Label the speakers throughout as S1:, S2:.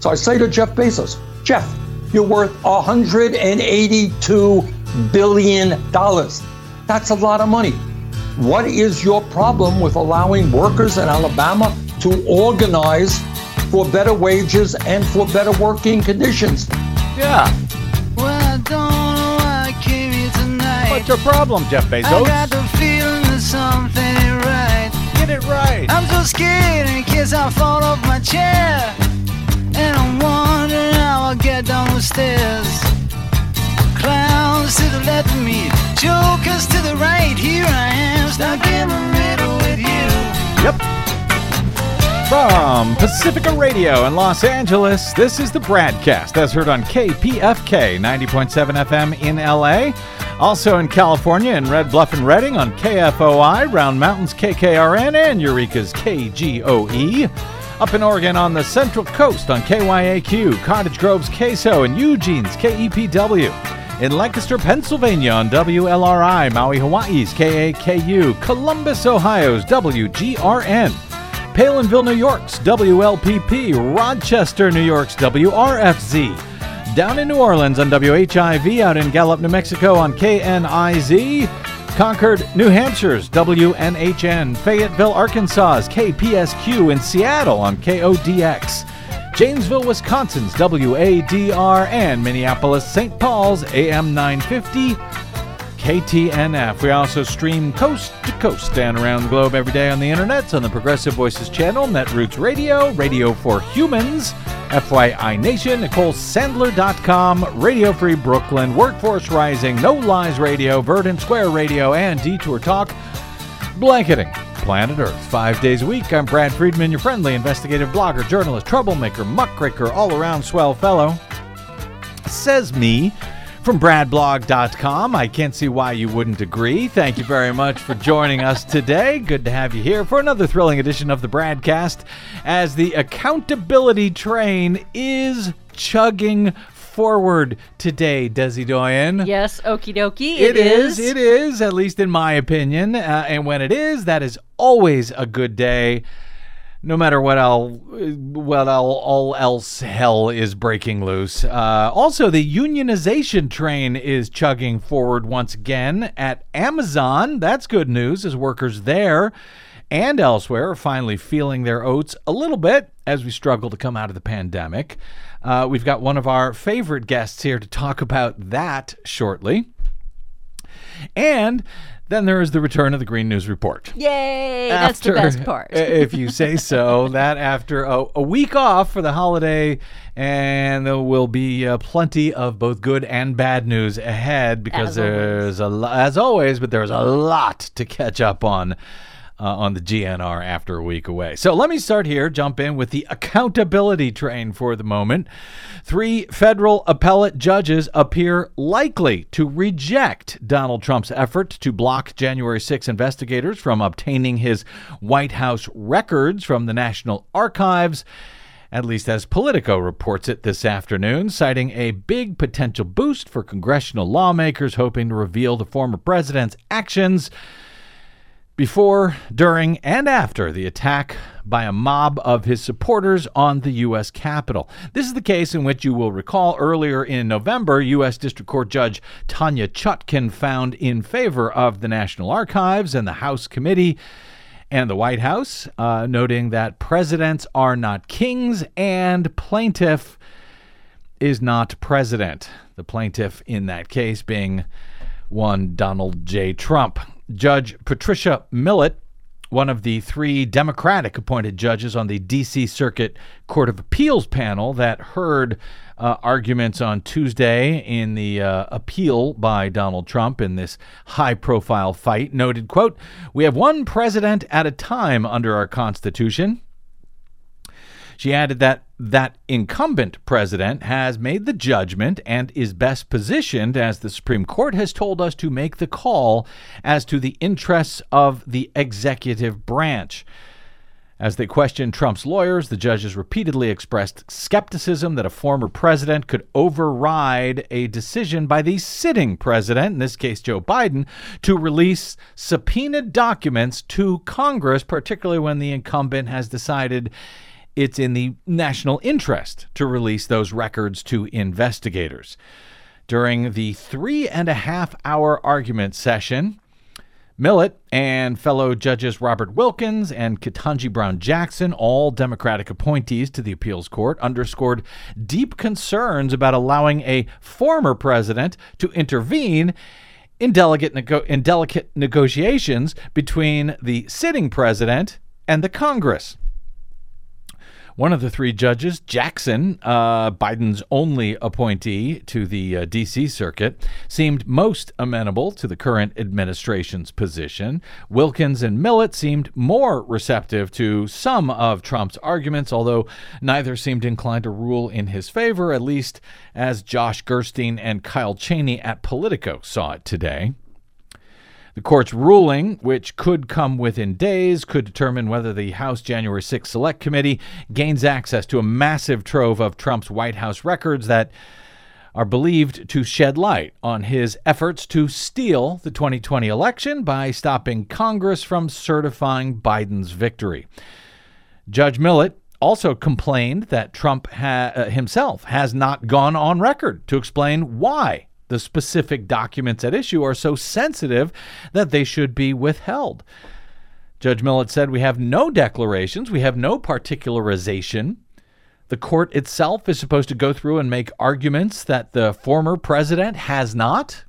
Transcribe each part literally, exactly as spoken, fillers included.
S1: So I say to Jeff Bezos, Jeff, you're worth one hundred eighty-two billion dollars. That's a lot of money. What is your problem with allowing workers in Alabama to organize for better wages and for better working conditions?
S2: Yeah.
S3: Well, I don't know why I came here tonight.
S2: What's your problem, Jeff Bezos?
S3: I got the feeling that something ain't right.
S2: Get it right.
S3: I'm so scared in case I fall off my chair. And I'm wondering how I'll get down the stairs. Clowns to the left of me, jokers to the right. Here I am, stuck in the middle with you.
S2: Yep. From Pacifica Radio in Los Angeles, this is the BradCast, as heard on K P F K ninety point seven F M in L A. Also in California in Red Bluff and Redding on K F O I, Round Mountains K K R N, and Eureka's K G O E. Up in Oregon on the Central Coast on K Y A Q, Cottage Grove's K S O, and Eugene's K E P W. In Lancaster, Pennsylvania on W L R I, Maui, Hawaii's K A K U, Columbus, Ohio's W G R N, Palinville, New York's W L P P, Rochester, New York's W R F Z, down in New Orleans on W H I V, out in Gallup, New Mexico on K N I Z, Concord, New Hampshire's W N H N, Fayetteville, Arkansas's K P S Q, in Seattle on K O D X, Janesville, Wisconsin's W A D R, and Minneapolis, Saint Paul's A M nine fifty, K T N F. We also stream coast to coast and around the globe every day on the internet on the Progressive Voices channel, Netroots Radio, Radio for Humans, F Y I Nation, Nicole Sandler dot com, Radio Free Brooklyn, Workforce Rising, No Lies Radio, Verdant Square Radio, and Detour Talk, blanketing planet Earth five days a week. I'm Brad Friedman, your friendly investigative blogger, journalist, troublemaker, muckraker, all-around swell fellow. Says me from brad blog dot com. I can't see why you wouldn't agree. Thank you very much for joining us today. Good to have you here for another thrilling edition of the BradCast, as the accountability train is chugging forward today, Desi Doyen.
S4: Yes, okie dokie.
S2: It,
S4: it
S2: is.
S4: is.
S2: It is, at least in my opinion. Uh, and when it is, that is always a good day, no matter what all, what all, all else hell is breaking loose. Uh, also, the unionization train is chugging forward once again at Amazon. That's good news, as workers there and elsewhere are finally feeling their oats a little bit as we struggle to come out of the pandemic. Uh, we've got one of our favorite guests here to talk about that shortly. And then there is the return of the Green News Report.
S4: Yay!
S2: After,
S4: that's the best part.
S2: If you say so. That after a, a week off for the holiday, and there will be uh, plenty of both good and bad news ahead, because
S4: As
S2: there's a lo- as always, but there's a lot to catch up on. Uh, on the G N R after a week away. So let me start here, jump in with the accountability train for the moment. Three federal appellate judges appear likely to reject Donald Trump's effort to block January sixth investigators from obtaining his White House records from the National Archives, at least as Politico reports it this afternoon, citing a big potential boost for congressional lawmakers hoping to reveal the former president's actions before, during, and after the attack by a mob of his supporters on the U S Capitol. This is the case in which, you will recall, earlier in November, U S District Court Judge Tanya Chutkan found in favor of the National Archives and the House Committee and the White House, uh, noting that presidents are not kings and plaintiff is not president. The plaintiff in that case being one Donald J. Trump. Judge Patricia Millett, one of the three Democratic-appointed judges on the D C Circuit Court of Appeals panel that heard uh, arguments on Tuesday in the uh, appeal by Donald Trump in this high-profile fight, noted, quote, "We have one president at a time under our Constitution." She added that that incumbent president has made the judgment and is best positioned, as the Supreme Court has told us, to make the call as to the interests of the executive branch. As they questioned Trump's lawyers, the judges repeatedly expressed skepticism that a former president could override a decision by the sitting president, in this case Joe Biden, to release subpoenaed documents to Congress, particularly when the incumbent has decided it's in the national interest to release those records to investigators. During the three and a half hour argument session, Millett and fellow judges Robert Wilkins and Ketanji Brown Jackson, all Democratic appointees to the appeals court, underscored deep concerns about allowing a former president to intervene in delicate, nego- in delicate negotiations between the sitting president and the Congress. One of the three judges, Jackson, uh, Biden's only appointee to the uh, D C circuit, seemed most amenable to the current administration's position. Wilkins and Millett seemed more receptive to some of Trump's arguments, although neither seemed inclined to rule in his favor, at least as Josh Gerstein and Kyle Cheney at Politico saw it today. The court's ruling, which could come within days, could determine whether the House January sixth Select Committee gains access to a massive trove of Trump's White House records that are believed to shed light on his efforts to steal the twenty twenty election by stopping Congress from certifying Biden's victory. Judge Millett also complained that Trump ha- uh, himself has not gone on record to explain why the specific documents at issue are so sensitive that they should be withheld. Judge Millett said, "We have no declarations. We have no particularization. The court itself is supposed to go through and make arguments that the former president has not."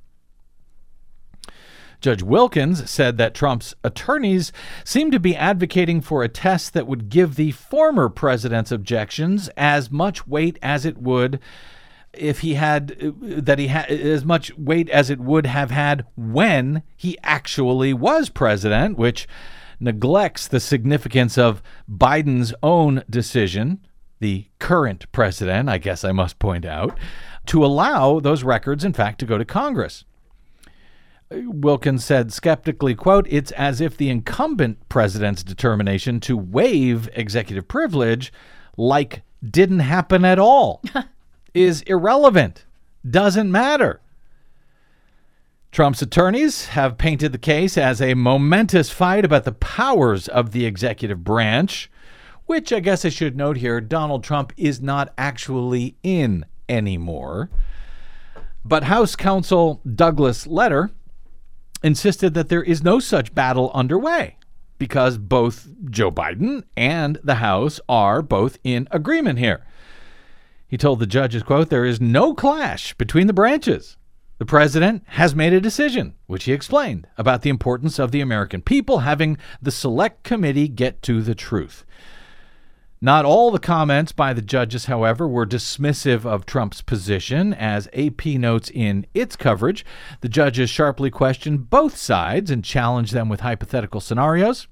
S2: Judge Wilkins said that Trump's attorneys seem to be advocating for a test that would give the former president's objections as much weight as it would if he had that he had as much weight as it would have had when he actually was president, which neglects the significance of Biden's own decision, the current president, I guess I must point out, to allow those records, in fact, to go to Congress. Wilkins said skeptically, quote, "It's as if the incumbent president's determination to waive executive privilege like didn't happen at all is irrelevant, doesn't matter." Trump's attorneys have painted the case as a momentous fight about the powers of the executive branch, which I guess I should note here, Donald Trump is not actually in anymore. But House Counsel Douglas Letter insisted that there is no such battle underway because both Joe Biden and the House are both in agreement here. He told the judges, quote, "There is no clash between the branches. The president has made a decision," which he explained, about the importance of the American people having the select committee get to the truth. Not all the comments by the judges, however, were dismissive of Trump's position. As A P notes in its coverage, the judges sharply questioned both sides and challenged them with hypothetical scenarios.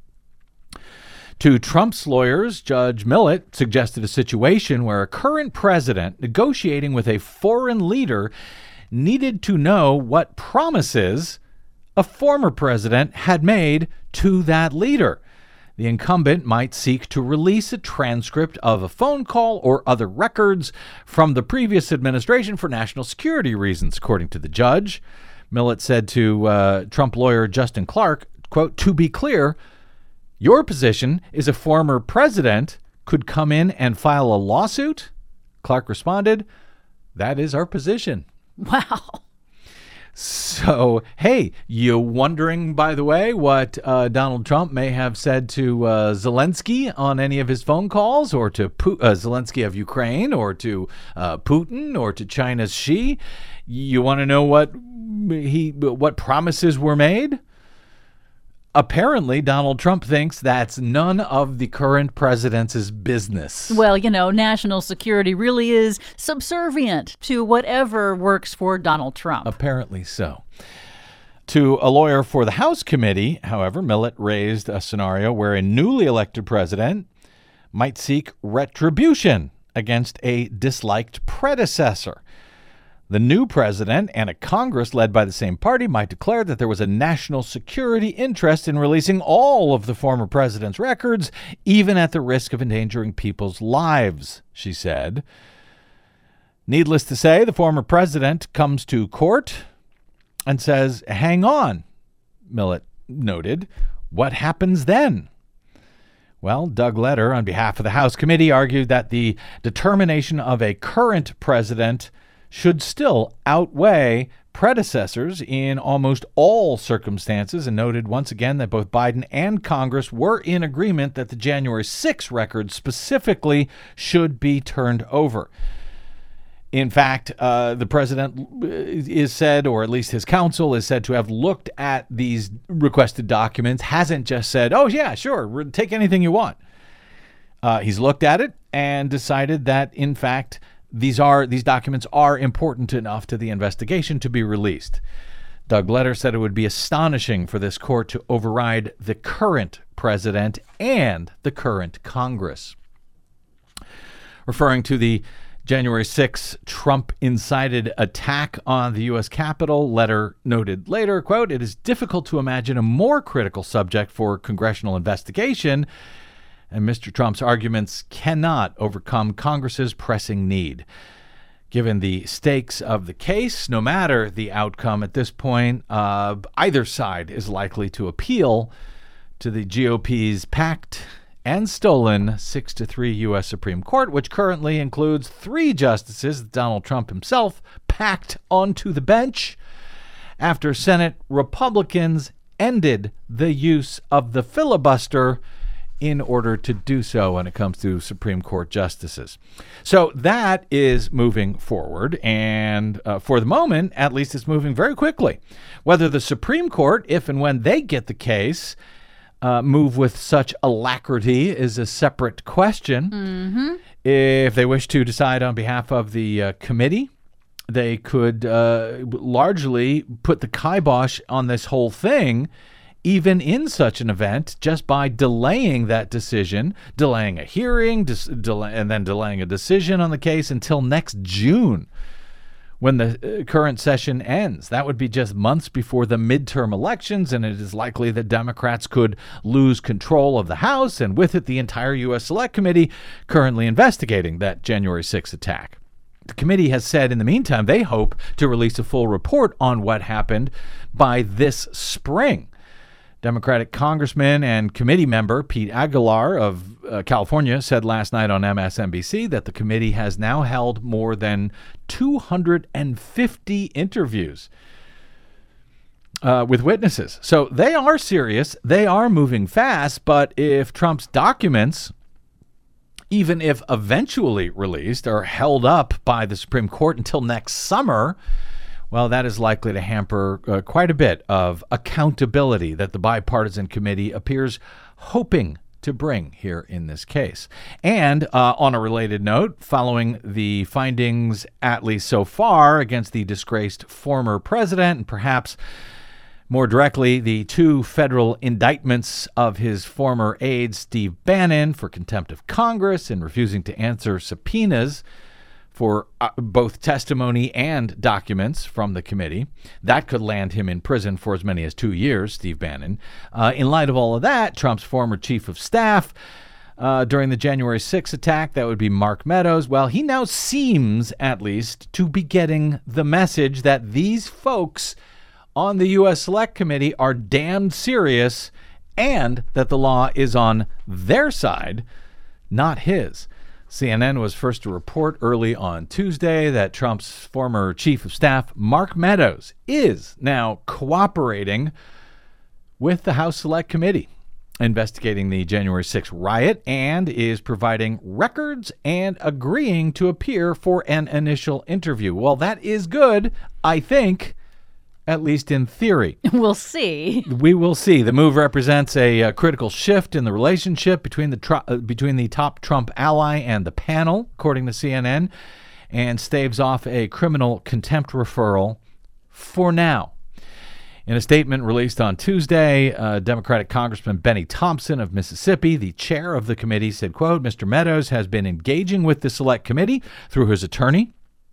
S2: To Trump's lawyers, Judge Millett suggested a situation where a current president negotiating with a foreign leader needed to know what promises a former president had made to that leader. The incumbent might seek to release a transcript of a phone call or other records from the previous administration for national security reasons, according to the judge. Millett said to uh, Trump lawyer Justin Clark, quote, "To be clear, your position is a former president could come in and file a lawsuit?" Clark responded, "That is our position."
S4: Wow.
S2: So, hey, you wondering, by the way, what uh, Donald Trump may have said to uh, Zelensky on any of his phone calls, or to Pu- uh, Zelensky of Ukraine, or to uh, Putin, or to China's Xi? You want to know what he what promises were made? Apparently, Donald Trump thinks that's none of the current president's business.
S4: Well, you know, national security really is subservient to whatever works for Donald Trump.
S2: Apparently so. To a lawyer for the House committee, however, Millett raised a scenario where a newly elected president might seek retribution against a disliked predecessor. The new president and a Congress led by the same party might declare that there was a national security interest in releasing all of the former president's records, even at the risk of endangering people's lives, she said. Needless to say, the former president comes to court and says, "Hang on," Millett noted. "What happens then?" Well, Doug Leder, on behalf of the House committee, argued that the determination of a current president should still outweigh predecessors in almost all circumstances, and noted once again that both Biden and Congress were in agreement that the January sixth record specifically should be turned over. In fact, uh, the president is said, or at least his counsel is said to have looked at these requested documents, hasn't just said, oh, yeah, sure, take anything you want. Uh, he's looked at it and decided that, in fact, these are these documents are important enough to the investigation to be released. Doug Leder said it would be astonishing for this court to override the current president and the current Congress. Referring to the January sixth Trump-incited attack on the U S Capitol, Leder noted later, quote, "It is difficult to imagine a more critical subject for congressional investigation, and Mister Trump's arguments cannot overcome Congress's pressing need. Given the stakes of the case, no matter the outcome at this point, uh, either side is likely to appeal to the G O P's packed and stolen six to three U S Supreme Court, which currently includes three justices that Donald Trump himself packed onto the bench after Senate Republicans ended the use of the filibuster in order to do so when it comes to Supreme Court justices. So that is moving forward, and uh, for the moment, at least it's moving very quickly. Whether the Supreme Court, if and when they get the case, Uh, move with such alacrity is a separate question.
S4: Mm-hmm.
S2: If they wish to decide on behalf of the uh, committee, they could uh, largely put the kibosh on this whole thing, even in such an event, just by delaying that decision, delaying a hearing, dis- delay- and then delaying a decision on the case until next June, when the current session ends. That would be just months before the midterm elections, and it is likely that Democrats could lose control of the House, and with it the entire U S Select Committee currently investigating that January sixth attack. The committee has said in the meantime they hope to release a full report on what happened by this spring. Democratic Congressman and committee member Pete Aguilar of uh, California said last night on M S N B C that the committee has now held more than two hundred fifty interviews uh, with witnesses. So they are serious. They are moving fast. But if Trump's documents, even if eventually released, are held up by the Supreme Court until next summer, well, that is likely to hamper uh, quite a bit of accountability that the bipartisan committee appears hoping to bring here in this case. And uh, on a related note, following the findings, at least so far, against the disgraced former president, and perhaps more directly, the two federal indictments of his former aide, Steve Bannon, for contempt of Congress and refusing to answer subpoenas for uh, both testimony and documents from the committee. That could land him in prison for as many as two years, Steve Bannon. Uh, in light of all of that, Trump's former chief of staff uh, during the January sixth attack, that would be Mark Meadows, well, he now seems, at least, to be getting the message that these folks on the U S Select Committee are damned serious and that the law is on their side, not his. C N N was first to report early on Tuesday that Trump's former chief of staff, Mark Meadows, is now cooperating with the House Select Committee investigating the January sixth riot and is providing records and agreeing to appear for an initial interview. Well, that is good, I think, at least in theory.
S4: We'll see.
S2: We will see. The move represents a, a critical shift in the relationship between the tr- uh, between the top Trump ally and the panel, according to C N N, and staves off a criminal contempt referral for now. In a statement released on Tuesday, uh, Democratic Congressman Benny Thompson of Mississippi, the chair of the committee, said, quote, "Mister Meadows has been engaging with the Select Committee through his attorney.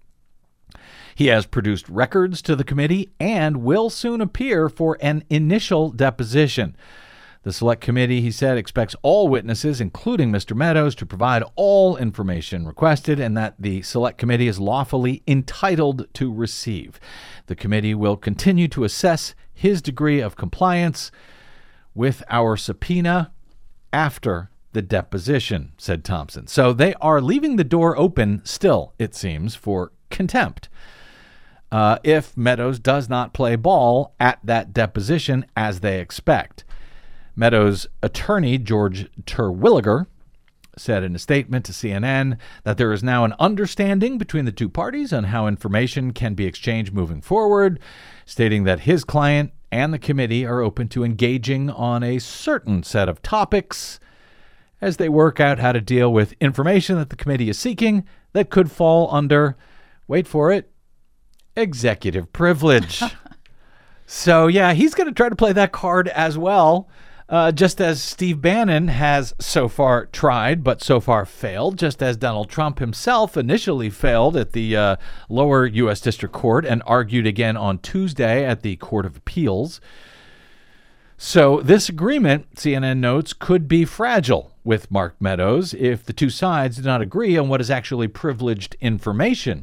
S2: He has produced records to the committee and will soon appear for an initial deposition. The Select Committee," he said, "expects all witnesses, including Mister Meadows, to provide all information requested and that the Select Committee is lawfully entitled to receive. The committee will continue to assess his degree of compliance with our subpoena after the deposition, said Thompson. So they are leaving the door open still, it seems, for contempt. Uh, if Meadows does not play ball at that deposition as they expect. Meadows' attorney, George Terwilliger, said in a statement to C N N that there is now an understanding between the two parties on how information can be exchanged moving forward, stating that his client and the committee are open to engaging on a certain set of topics as they work out how to deal with information that the committee is seeking that could fall under, wait for it, executive privilege. So, yeah, he's going to try to play that card as well, uh, just as Steve Bannon has so far tried, but so far failed, just as Donald Trump himself initially failed at the uh, lower U S District Court and argued again on Tuesday at the Court of Appeals. So this agreement, C N N notes, could be fragile with Mark Meadows if the two sides do not agree on what is actually privileged information.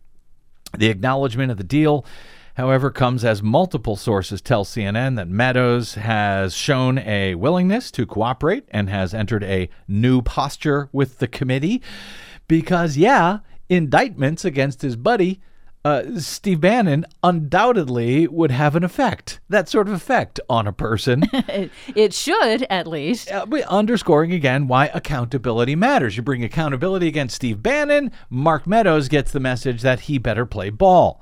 S2: The acknowledgement of the deal, however, comes as multiple sources tell C N N that Meadows has shown a willingness to cooperate and has entered a new posture with the committee because, yeah, indictments against his buddy Uh, Steve Bannon undoubtedly would have an effect, that sort of effect on a person.
S4: it, it should, at least.
S2: Uh, underscoring again why accountability matters. You bring accountability against Steve Bannon, Mark Meadows gets the message that he better play ball.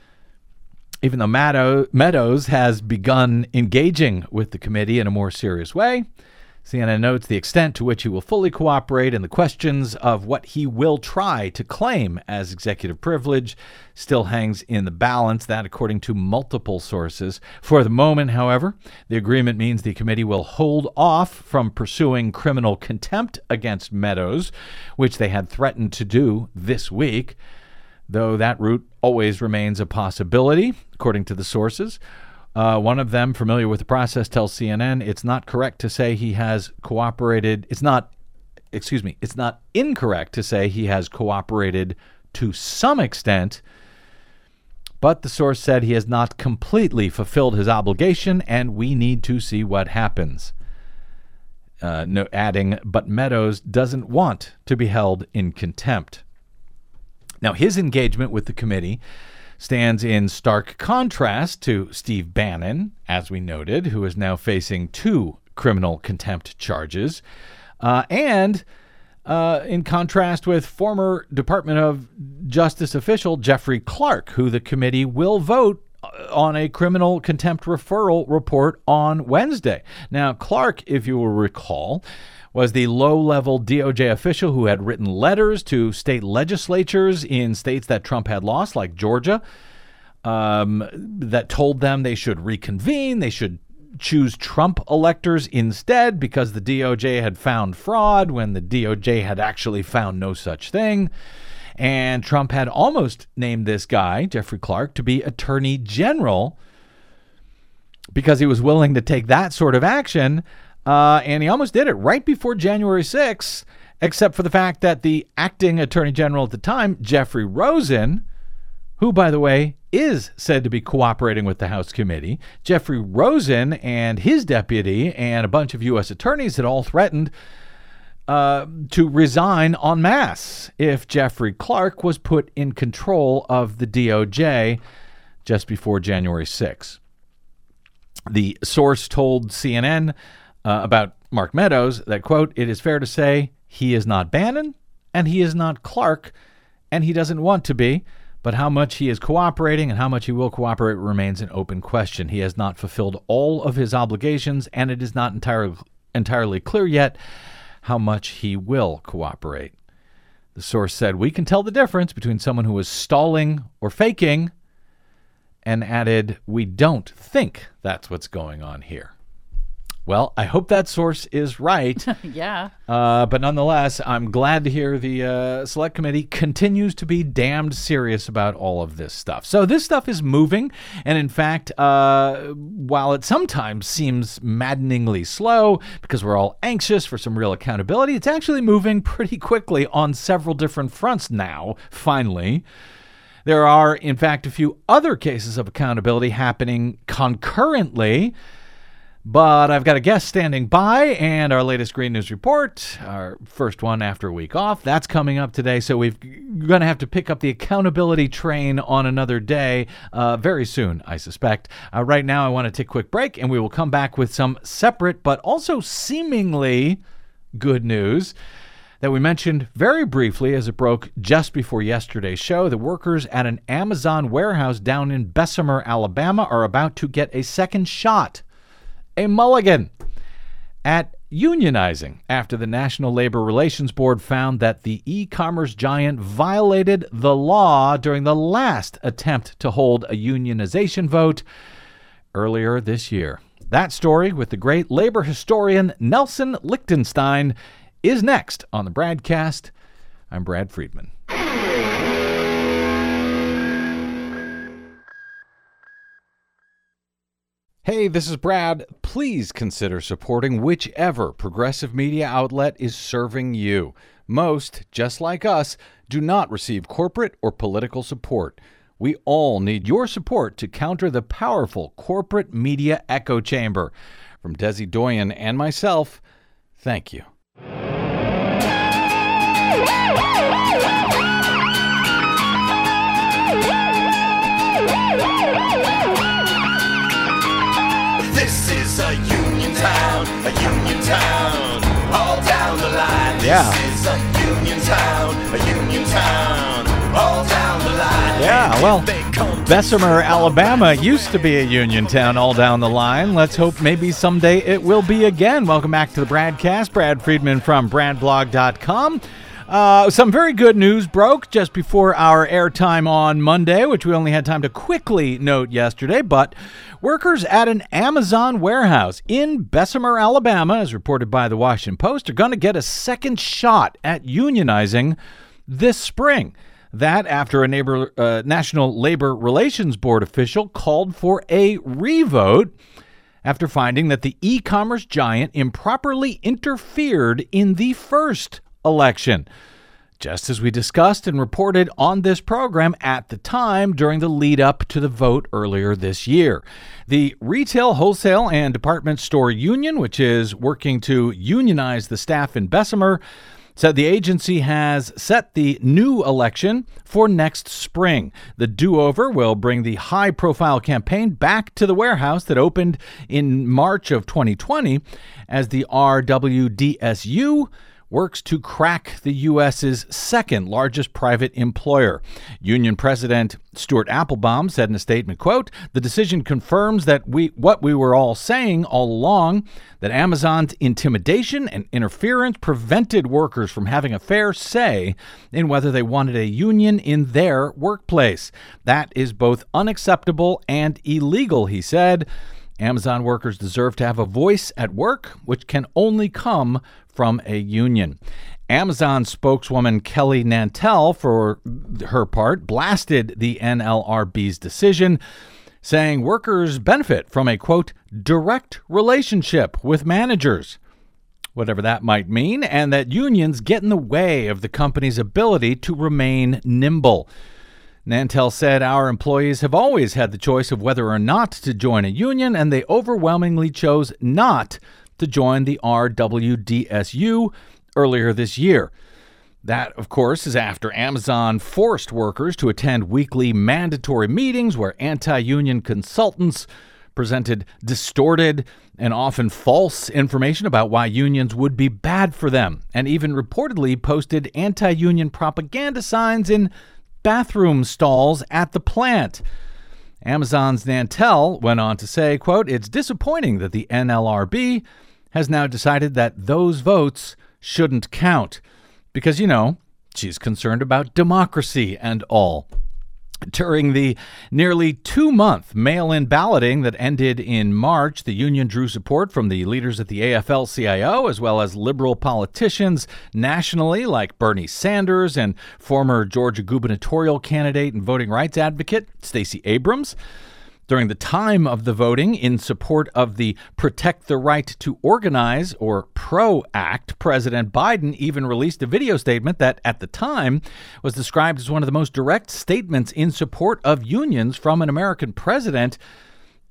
S2: Even though Meadow, Meadows has begun engaging with the committee in a more serious way, C N N notes the extent to which he will fully cooperate and the questions of what he will try to claim as executive privilege still hangs in the balance. That, according to multiple sources. For the moment, however, the agreement means the committee will hold off from pursuing criminal contempt against Meadows, which they had threatened to do this week, though that route always remains a possibility, according to the sources. Uh, one of them, familiar with the process, tells C N N it's not correct to say he has cooperated. It's not, excuse me, it's not incorrect to say he has cooperated to some extent, but the source said he has not completely fulfilled his obligation, and we need to see what happens. Uh, no, adding, but Meadows doesn't want to be held in contempt. Now, his engagement with the committee stands in stark contrast to Steve Bannon, as we noted, who is now facing two criminal contempt charges, uh, and uh, in contrast with former Department of Justice official Jeffrey Clark, who the committee will vote on a criminal contempt referral report on Wednesday. Now, Clark, if you will recall, was the low-level D O J official who had written letters to state legislatures in states that Trump had lost, like Georgia, um, that told them they should reconvene, they should choose Trump electors instead because the D O J had found fraud when the D O J had actually found no such thing. And Trump had almost named this guy, Jeffrey Clark, to be Attorney General because he was willing to take that sort of action. Uh, and he almost did it right before January sixth, except for the fact that the acting Attorney General at the time, Jeffrey Rosen, who, by the way, is said to be cooperating with the House committee, Jeffrey Rosen and his deputy and a bunch of U S attorneys had all threatened uh, to resign en masse if Jeffrey Clark was put in control of the D O J just before January sixth. The source told C N N Uh, about Mark Meadows that, quote, it is fair to say he is not Bannon and he is not Clark and he doesn't want to be, but how much he is cooperating and how much he will cooperate remains an open question. He has not fulfilled all of his obligations and it is not entirely entirely clear yet how much he will cooperate. The source said, we can tell the difference between someone who is stalling or faking, and added, we don't think that's what's going on here. Well, I hope that source is right.
S4: Yeah.
S2: Uh, but nonetheless, I'm glad to hear the uh, Select Committee continues to be damned serious about all of this stuff. So this stuff is moving. And in fact, uh, while it sometimes seems maddeningly slow because we're all anxious for some real accountability, it's actually moving pretty quickly on several different fronts now, finally. There are, in fact, a few other cases of accountability happening concurrently. But I've got a guest standing by and our latest Green News Report, our first one after a week off. That's coming up today, so we're going to have to pick up the accountability train on another day uh, very soon, I suspect. Uh, right now, I want to take a quick break, and we will come back with some separate but also seemingly good news that we mentioned very briefly as it broke just before yesterday's show. The workers at an Amazon warehouse down in Bessemer, Alabama are about to get a second shot, a mulligan, at unionizing after the National Labor Relations Board found that the e-commerce giant violated the law during the last attempt to hold a unionization vote earlier this year. That story with the great labor historian Nelson Lichtenstein is next on the Bradcast. I'm Brad Friedman. Hey, this is Brad. Please consider supporting whichever progressive media outlet is serving you. Most, just like us, do not receive corporate or political support. We all need your support to counter the powerful corporate media echo chamber. From Desi Doyen and myself, thank you.
S5: This is a union town, a union town, all down the line. This
S2: Yeah.
S5: is a union town, a union town, all down the line.
S2: Yeah, well,
S5: They come
S2: Bessemer, Alabama used to be a union town all down the line. Let's hope maybe someday it will be again. Welcome back to the Bradcast. Brad Friedman from brad blog dot com. Uh, some very good news broke just before our airtime on Monday, which we only had time to quickly note yesterday. But workers at an Amazon warehouse in Bessemer, Alabama, as reported by the Washington Post, are going to get a second shot at unionizing this spring. That after a neighbor, uh, National Labor Relations Board official called for a revote after finding that the e-commerce giant improperly interfered in the first election, just as we discussed and reported on this program at the time during the lead up to the vote earlier this year. The Retail, Wholesale, and Department Store Union, which is working to unionize the staff in Bessemer, said the agency has set the new election for next spring. The do-over will bring the high-profile campaign back to the warehouse that opened in March of twenty twenty as the R W D S U works to crack the U S's second largest private employer. Union President Stuart Applebaum said in a statement, quote, "The decision confirms that we what we were all saying all along, that Amazon's intimidation and interference prevented workers from having a fair say in whether they wanted a union in their workplace. That is both unacceptable and illegal," he said. Amazon workers deserve to have a voice at work, which can only come from a union. Amazon spokeswoman Kelly Nantel, for her part, blasted the N L R B's decision, saying workers benefit from a, quote, direct relationship with managers, whatever that might mean, and that unions get in the way of the company's ability to remain nimble. Nantel said, "Our employees have always had the choice of whether or not to join a union, and they overwhelmingly chose not to join the R W D S U earlier this year." That, of course, is after Amazon forced workers to attend weekly mandatory meetings where anti-union consultants presented distorted and often false information about why unions would be bad for them, and even reportedly posted anti-union propaganda signs in bathroom stalls at the plant. Amazon's Nantel went on to say, quote, "It's disappointing that the N L R B has now decided that those votes shouldn't count because, you know, she's concerned about democracy and all." During the nearly two-month mail-in balloting that ended in March, the union drew support from the leaders at the A F L C I O, as well as liberal politicians nationally like Bernie Sanders and former Georgia gubernatorial candidate and voting rights advocate Stacey Abrams. During the time of the voting in support of the Protect the Right to Organize, or PRO Act, President Biden even released a video statement that, at the time, was described as one of the most direct statements in support of unions from an American president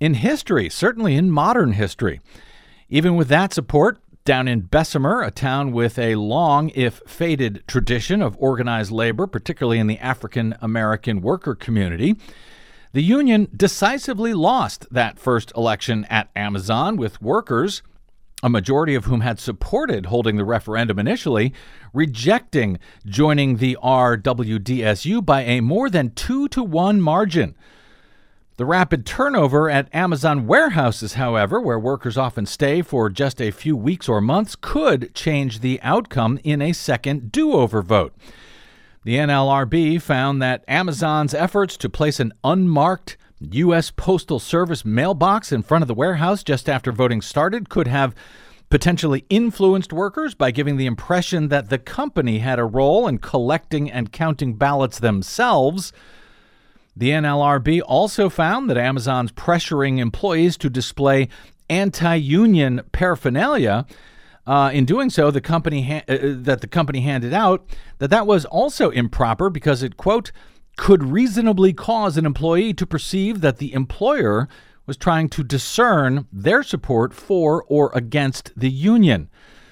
S2: in history, certainly in modern history. Even with that support, down in Bessemer, a town with a long, if faded, tradition of organized labor, particularly in the African American worker community, the union decisively lost that first election at Amazon, with workers, a majority of whom had supported holding the referendum initially, rejecting joining the R W D S U by a more than two to one margin. The rapid turnover at Amazon warehouses, however, where workers often stay for just a few weeks or months, could change the outcome in a second do-over vote. The N L R B found that Amazon's efforts to place an unmarked U S Postal Service mailbox in front of the warehouse just after voting started could have potentially influenced workers by giving the impression that the company had a role in collecting and counting ballots themselves. The N L R B also found that Amazon's pressuring employees to display anti-union paraphernalia. Uh, in doing so, the company ha- uh, that the company handed out, that that was also improper because it, quote, could reasonably cause an employee to perceive that the employer was trying to discern their support for or against the union.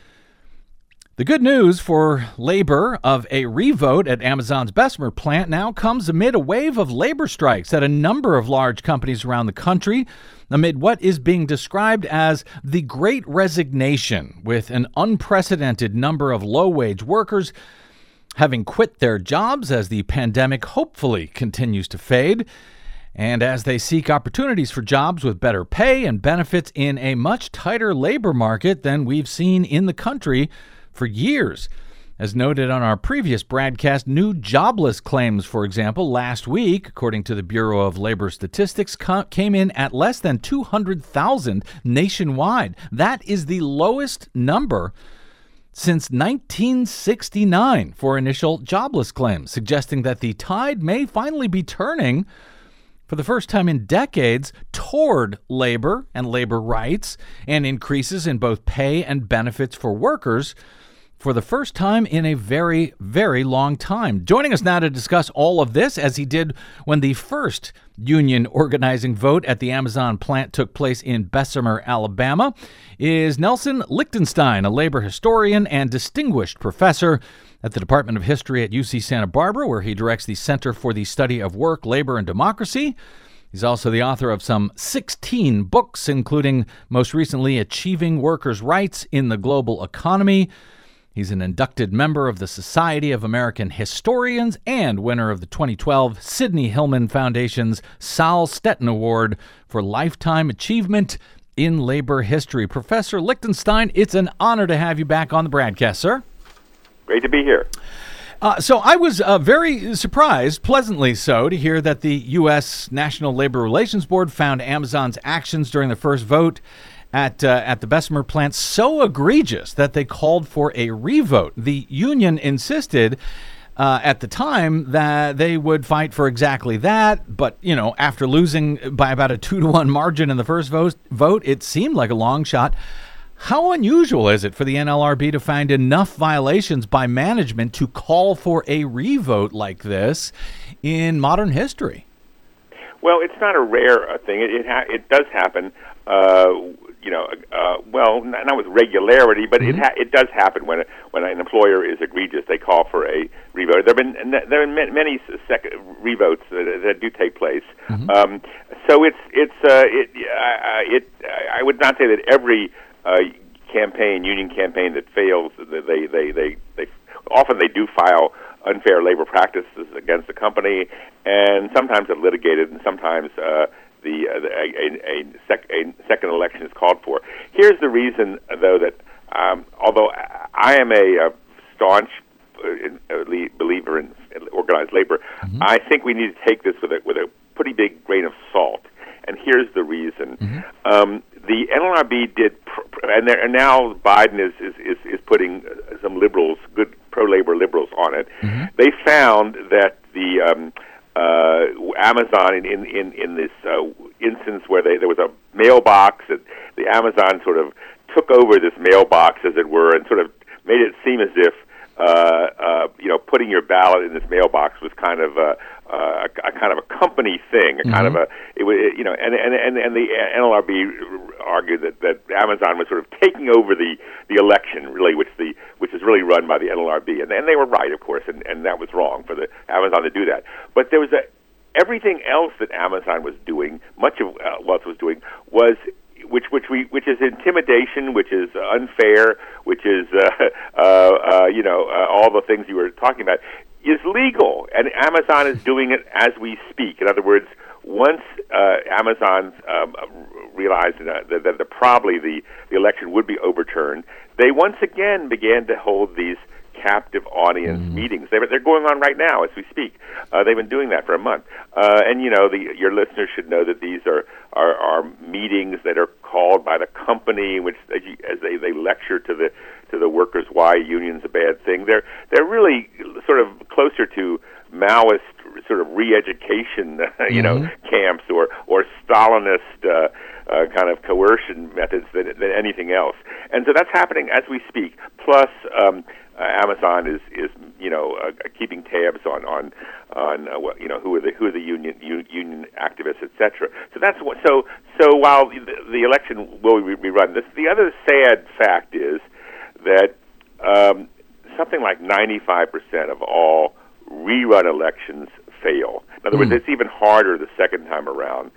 S2: The good news for labor of a revote at Amazon's Bessemer plant now comes amid a wave of labor strikes at a number of large companies around the country, amid what is being described as the Great Resignation, with an unprecedented number of low-wage workers having quit their jobs as the pandemic hopefully continues to fade, and as they seek opportunities for jobs with better pay and benefits in a much tighter labor market than we've seen in the country for years. As noted on our previous broadcast, new jobless claims, for example, last week, according to the Bureau of Labor Statistics, came in at less than two hundred thousand nationwide. That is the lowest number since nineteen sixty-nine for initial jobless claims, suggesting that the tide may finally be turning for the first time in decades toward labor and labor rights and increases in both pay and benefits for workers for the first time in a very, very long time. Joining us now to discuss all of this, as he did when the first union organizing vote at the Amazon plant took place in Bessemer, Alabama, is Nelson Lichtenstein, a labor historian and distinguished professor at the Department of History at U C Santa Barbara, where he directs the Center for the Study of Work, Labor, and Democracy. He's also the author of some sixteen books, including most recently Achieving Workers' Rights in the Global Economy. He's an inducted member of the Society of American Historians and winner of the twenty twelve Sidney Hillman Foundation's Sol Stettin Award for Lifetime Achievement in Labor History. Professor Lichtenstein, it's an honor to have you back on the broadcast, sir.
S6: Great to be here.
S2: Uh, so I was uh, very surprised, pleasantly so, to hear that the U S National Labor Relations Board found Amazon's actions during the first vote at uh, at the Bessemer plant so egregious that they called for a revote. The union insisted uh, at the time that they would fight for exactly that, but, you know, after losing by about a two to one margin in the first vote, vote, it seemed like a long shot. How unusual is it for the N L R B to find enough violations by management to call for a revote like this in modern history?
S6: Well, it's not a rare uh, thing. It it, ha- it does happen. Uh, you know, uh, well, not, not with regularity, but mm-hmm. it ha- it does happen when a, when an employer is egregious. They call for a revote. There have been there have been many sec- revotes that, that do take place. Mm-hmm. Um, so it's it's uh, it uh, it I would not say that every uh, campaign, union campaign that fails, they they they they often they do file unfair labor practices against the company, and sometimes they're litigated, and sometimes uh, the, uh, the a, a, sec, a second election is called for. Here's the reason, though, that um, although I am a, a staunch uh, believer in organized labor, mm-hmm. I think we need to take this with a with a pretty big grain of salt. And here's the reason: mm-hmm. um, the N L R B did, pr- and, there, and now Biden is is, is, is putting some liberals, good pro-labor liberals, on it. Mm-hmm. They found that the um, uh, Amazon, in in in, in this uh, instance where they, there was a mailbox, that the Amazon sort of took over this mailbox, as it were, and sort of made it seem as if uh, uh, you know, putting your ballot in this mailbox was kind of a, a, a kind of a company thing, a kind of a, it was, you know, and and and, and the N L R B argued that, that Amazon was sort of taking over the, the election, really, which the which is really run by the N L R B, and, and they were right, of course, and, and that was wrong for the Amazon to do that. But there was a everything else that Amazon was doing, much of uh, what it was doing, was which which we which is intimidation, which is unfair, which is uh, uh, uh, you know uh, all the things you were talking about, is legal, and Amazon is doing it as we speak. In other words, once uh, Amazon um, realized that, that, that the, probably the, the election would be overturned, they once again began to hold these captive audience mm. meetings. They, they're going on right now as we speak. Uh, they've been doing that for a month. Uh, and, you know, the, your listeners should know that these are, are, are meetings that are called by the company in which, as, you, as they, they lecture to the to the workers why union's a bad thing. They're, they're really sort of closer to Maoist sort of re-education, you mm-hmm. know, camps or, or Stalinist uh, uh, kind of coercion methods than, than anything else. And so that's happening as we speak. Plus, um, uh, Amazon is, is you know, uh, keeping tabs on on on uh, what, you know, who are the who are the union u- union activists, et cetera. So that's what. So so while the, the election will be rerun, this the other sad fact is that um, something like ninety-five percent of all rerun elections fail. In other mm. words, it's even harder the second time around.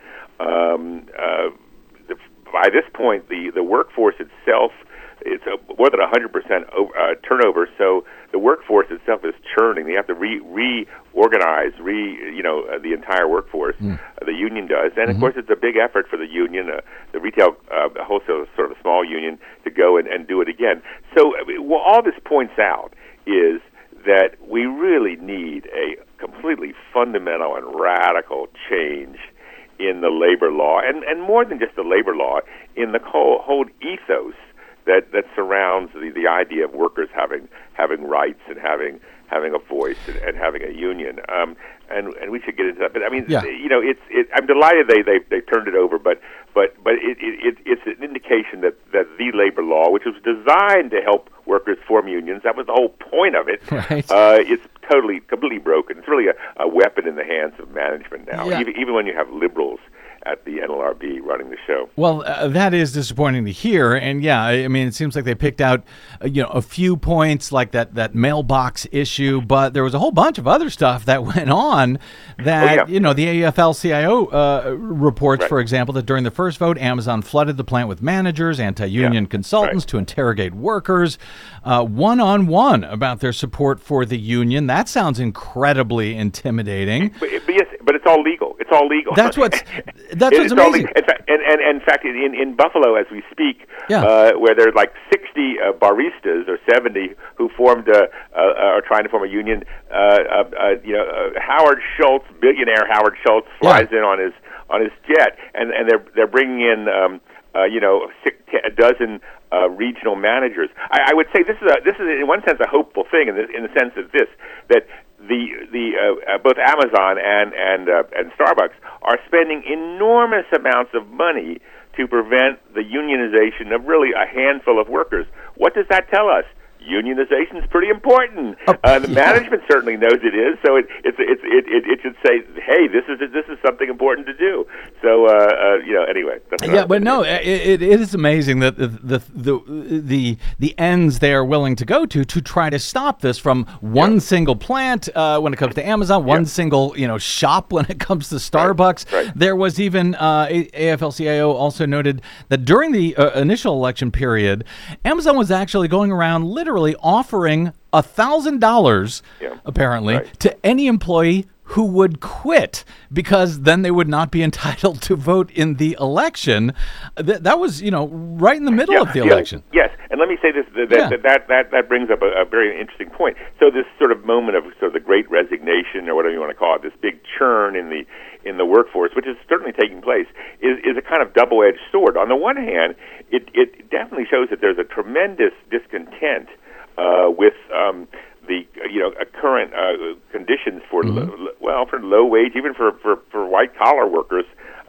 S6: Um, uh, the, by this point, the, the workforce itself, it's a, more than one hundred percent uh, turnover, so the workforce itself is churning. They have to re, reorganize, re, you know, uh, the entire workforce. Mm. Uh, the union does. And, mm-hmm. of course, it's a big effort for the union, uh, the retail, uh, wholesale, sort of a small union, to go and, and do it again. So I mean, well, all this points out is that we really need a completely fundamental and radical change in the labor law, and, and more than just the labor law, in the whole, whole ethos that, that surrounds the, the idea of workers having having rights and having having a voice and, and having a union. Um, and and we should get into that. But I mean, yeah. you know, it's it, I'm delighted they, they they turned it over, but but but it, it, it it's an indication that, that the labor law, which was designed to help workers form unions, that was the whole point of it.
S2: Right.
S6: Uh, it's totally completely broken. It's really a, a weapon in the hands of management now.
S2: Yeah.
S6: Even even when you have liberals at the N L R B running the show.
S2: Well, uh, that is disappointing to hear, and yeah, I mean, it seems like they picked out, uh, you know, a few points like that that mailbox issue, but there was a whole bunch of other stuff that went on. That oh, yeah. you know, the A F L C I O uh, reports, right. for example, that during the first vote, Amazon flooded the plant with managers, anti-union yeah. consultants right. to interrogate workers, uh, one-on-one about their support for the union. That sounds incredibly intimidating.
S6: But, but yes, but it's all legal. It's all legal.
S2: That's what's that's what's
S6: it's
S2: amazing.
S6: In fact, and, and, and in fact, in, in Buffalo, as we speak,
S2: yeah.
S6: uh, where there's like sixty uh, baristas or seventy who formed, uh, uh, are trying to form a union. Uh, uh, uh, you know, uh, Howard Schultz, billionaire Howard Schultz, flies yeah. in on his on his jet, and, and they're they're bringing in, um, uh, you know, six, a dozen uh, regional managers. I, I would say this is a this is in one sense a hopeful thing, in the, in the sense of this that. The the uh, uh, both Amazon and and uh, and Starbucks are spending enormous amounts of money to prevent the unionization of really a handful of workers. What does that tell us? Unionization is pretty important.
S2: Oh,
S6: uh, the
S2: yeah.
S6: management certainly knows it is. So it it's it's it, it, it should say, hey, this is this is something important to do. So uh, uh, you know, anyway. That's
S2: yeah, but no, it, it it is amazing that the, the the the the ends they are willing to go to to try to stop this from one yeah. single plant uh, when it comes to Amazon, one yeah. single you know shop when it comes to Starbucks.
S6: Right. Right.
S2: There was even uh, A F L C I O also noted that during the uh, initial election period, Amazon was actually going around literally. offering a thousand dollars, apparently,
S6: right.
S2: to any employee who would quit, because then they would not be entitled to vote in the election. Th- that was, you know, right in the middle
S6: yeah,
S2: of the
S6: yeah,
S2: election.
S6: Yes, and let me say this: that
S2: yeah.
S6: that, that that that brings up a, a very interesting point. So this sort of moment of sort of the Great Resignation, or whatever you want to call it, this big churn in the in the workforce, which is certainly taking place, is, is a kind of double-edged sword. On the one hand, it it definitely shows that there's a tremendous discontent uh, with um, the you know uh, current uh, conditions for
S2: mm-hmm.
S6: lo, well for low wage, even for for, for white collar workers.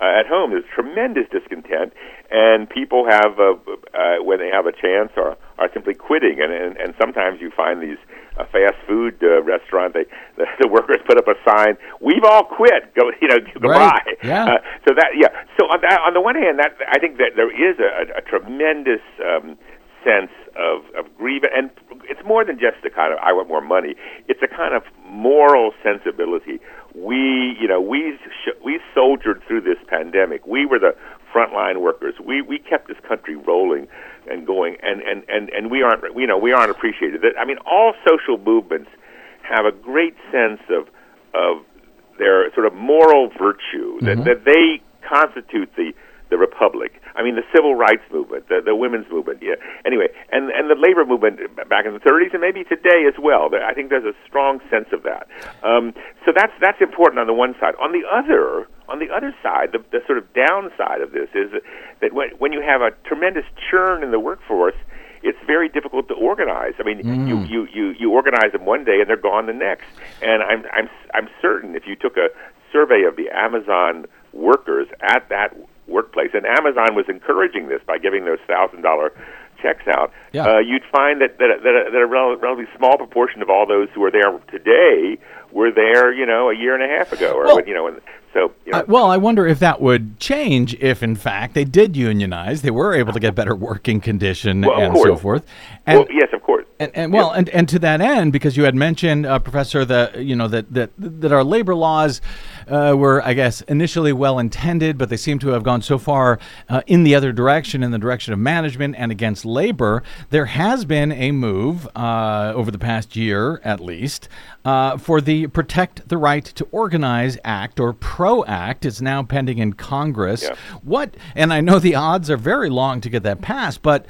S6: uh, at home. There's tremendous discontent, and people have, uh, uh, when they have a chance, are are simply quitting. And and, and sometimes you find these uh, fast food uh, restaurant, they the, the workers put up a sign, "We've all quit. Go, you know, goodbye."
S2: Right. Yeah.
S6: Uh, so that yeah. So on that, on the one hand, that I think that there is a, a, a tremendous um, sense of, of grievance, and it's more than just the kind of I want more money. It's a kind of moral sensibility. We, you know, we sh- we soldiered through this pandemic. We were the frontline workers. We we kept this country rolling and going, and, and, and, and we aren't you know we aren't appreciated. I mean, all social movements have a great sense of of their sort of moral virtue, that, mm-hmm. that they constitute the the republic. I mean, the civil rights movement, the, the women's movement. Yeah. Anyway, and and the labor movement back in the thirties, and maybe today as well. I think there's a strong sense of that. Um, so that's that's important on the one side. On the other, on the other side, the, the sort of downside of this is that when when you have a tremendous churn in the workforce, it's very difficult to organize. I mean, mm. you, you, you, you organize them one day and they're gone the next. And I'm I'm I'm certain if you took a survey of the Amazon workers at that workplace, and Amazon was encouraging this by giving those thousand dollar checks out,
S2: yeah.
S6: uh, you'd find that that, that, a, that a rel- relatively small proportion of all those who are there today were there, you know, a year and a half ago, or
S2: well,
S6: you know, and so. You know,
S2: uh, well, I wonder if that would change if, in fact, they did unionize. They were able to get better working condition
S6: well,
S2: and
S6: course.
S2: so forth. And,
S6: well, yes, of course.
S2: And, and well,
S6: yeah.
S2: and, and to that end, because you had mentioned, uh, Professor, that you know that that that our labor laws uh, were, I guess, initially well intended, but they seem to have gone so far uh, in the other direction, in the direction of management and against labor. There has been a move uh, over the past year, at least, uh, for the Protect the Right to Organize Act, or PRO Act. It's now pending in Congress.
S6: Yeah.
S2: What? And I know the odds are very long to get that passed, but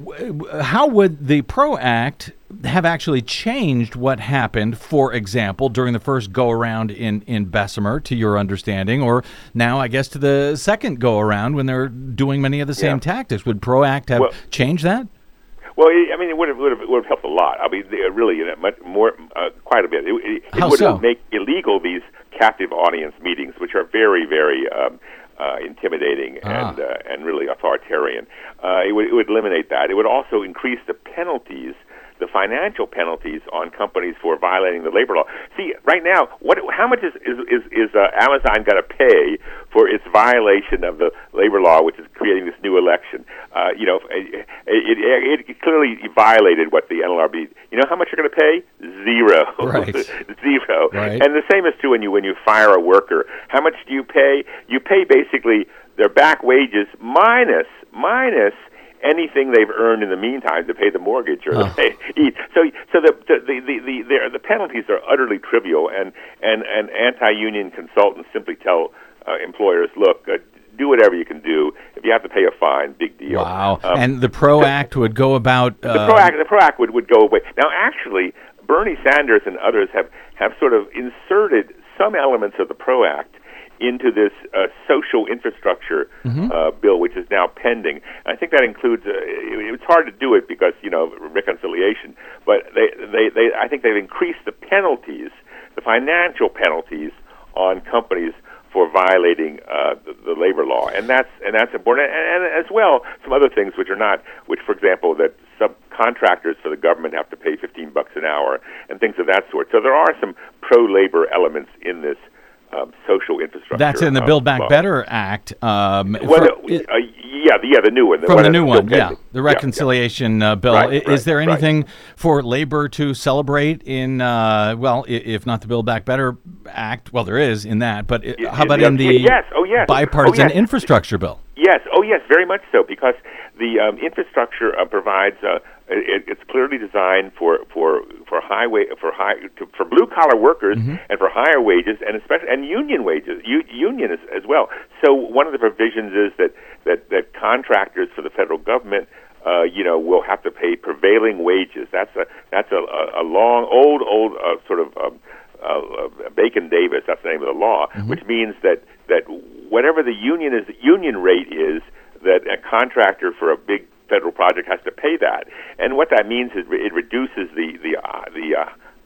S2: how would the PRO Act have actually changed what happened, for example, during the first go-around in, in Bessemer, to your understanding, or now, I guess, to the second go-around when they're doing many of the same yeah. tactics? Would PRO Act have well, changed that?
S6: Well, I mean, it would have, would have, would have helped a lot. I mean, really, you know, much more, uh, quite a bit. It, it, it
S2: How
S6: would
S2: so?
S6: make illegal these captive audience meetings, which are very, very um, uh, intimidating
S2: ah.
S6: and uh, and really authoritarian. Uh, it would it would eliminate that. It would also increase the penalties, the financial penalties on companies for violating the labor law. See, right now, what how much is is is, is uh, Amazon going to pay for its violation of the labor law, which is creating this new election? Uh, you know, it, it, it clearly violated what the N L R B. You know how much you're going to pay? Zero.
S2: Right.
S6: Zero.
S2: Right.
S6: And the same is true when you when you fire a worker. How much do you pay? You pay basically their back wages minus minus. anything they've earned in the meantime to pay the mortgage or
S2: oh.
S6: to eat. So, so the the the the, the, the, the penalties are utterly trivial, and and, and anti-union consultants simply tell uh, employers, look, uh, do whatever you can do. If you have to pay a fine, big deal.
S2: Wow.
S6: Um,
S2: and the PRO
S6: the,
S2: Act would go about... Uh,
S6: the PRO Act, the PRO Act would, would go away. Now, actually, Bernie Sanders and others have, have sort of inserted some elements of the PRO Act into this uh, social infrastructure
S2: mm-hmm.
S6: uh, bill, which is now pending. I think that includes. Uh, it, it's hard to do it because you know reconciliation, but they, they, they, I think they've increased the penalties, the financial penalties on companies for violating uh, the, the labor law, and that's and that's important. And, and as well, some other things which are not, which, for example, that subcontractors for the government have to pay fifteen bucks an hour, and things of that sort. So there are some pro-labor elements in this. Um, social infrastructure.
S2: That's in the
S6: um,
S2: Build Back
S6: law.
S2: Better Act. Um,
S6: well,
S2: for,
S6: uh, yeah, the, yeah, the new one. The
S2: from
S6: one
S2: the new one, yeah,
S6: pending.
S2: the reconciliation
S6: yeah, yeah.
S2: Uh, bill.
S6: Right,
S2: is,
S6: right,
S2: is there
S6: right.
S2: anything for labor to celebrate in? Uh, well, if not the Build Back Better Act, well, there is in that. But
S6: Yeah,
S2: how about
S6: yeah,
S2: in the
S6: yes, oh yes,
S2: bipartisan
S6: oh, yes.
S2: infrastructure bill?
S6: Yes, oh yes, very much so, because the um, infrastructure uh, provides. Uh, it, it's clearly designed for for for highway for high to, for blue collar workers
S2: mm-hmm.
S6: and for higher wages, and especially and union wages, u- union as, as well. So one of the provisions is that that, that contractors for the federal government, uh, you know, will have to pay prevailing wages. That's a that's a, a, a long old old uh, sort of. Um, Uh, Bacon Davis, that's the name of the law,
S2: mm-hmm.
S6: which means that, that whatever the union is, union rate is, that a contractor for a big federal project has to pay that. And what that means is it reduces the the uh, the uh,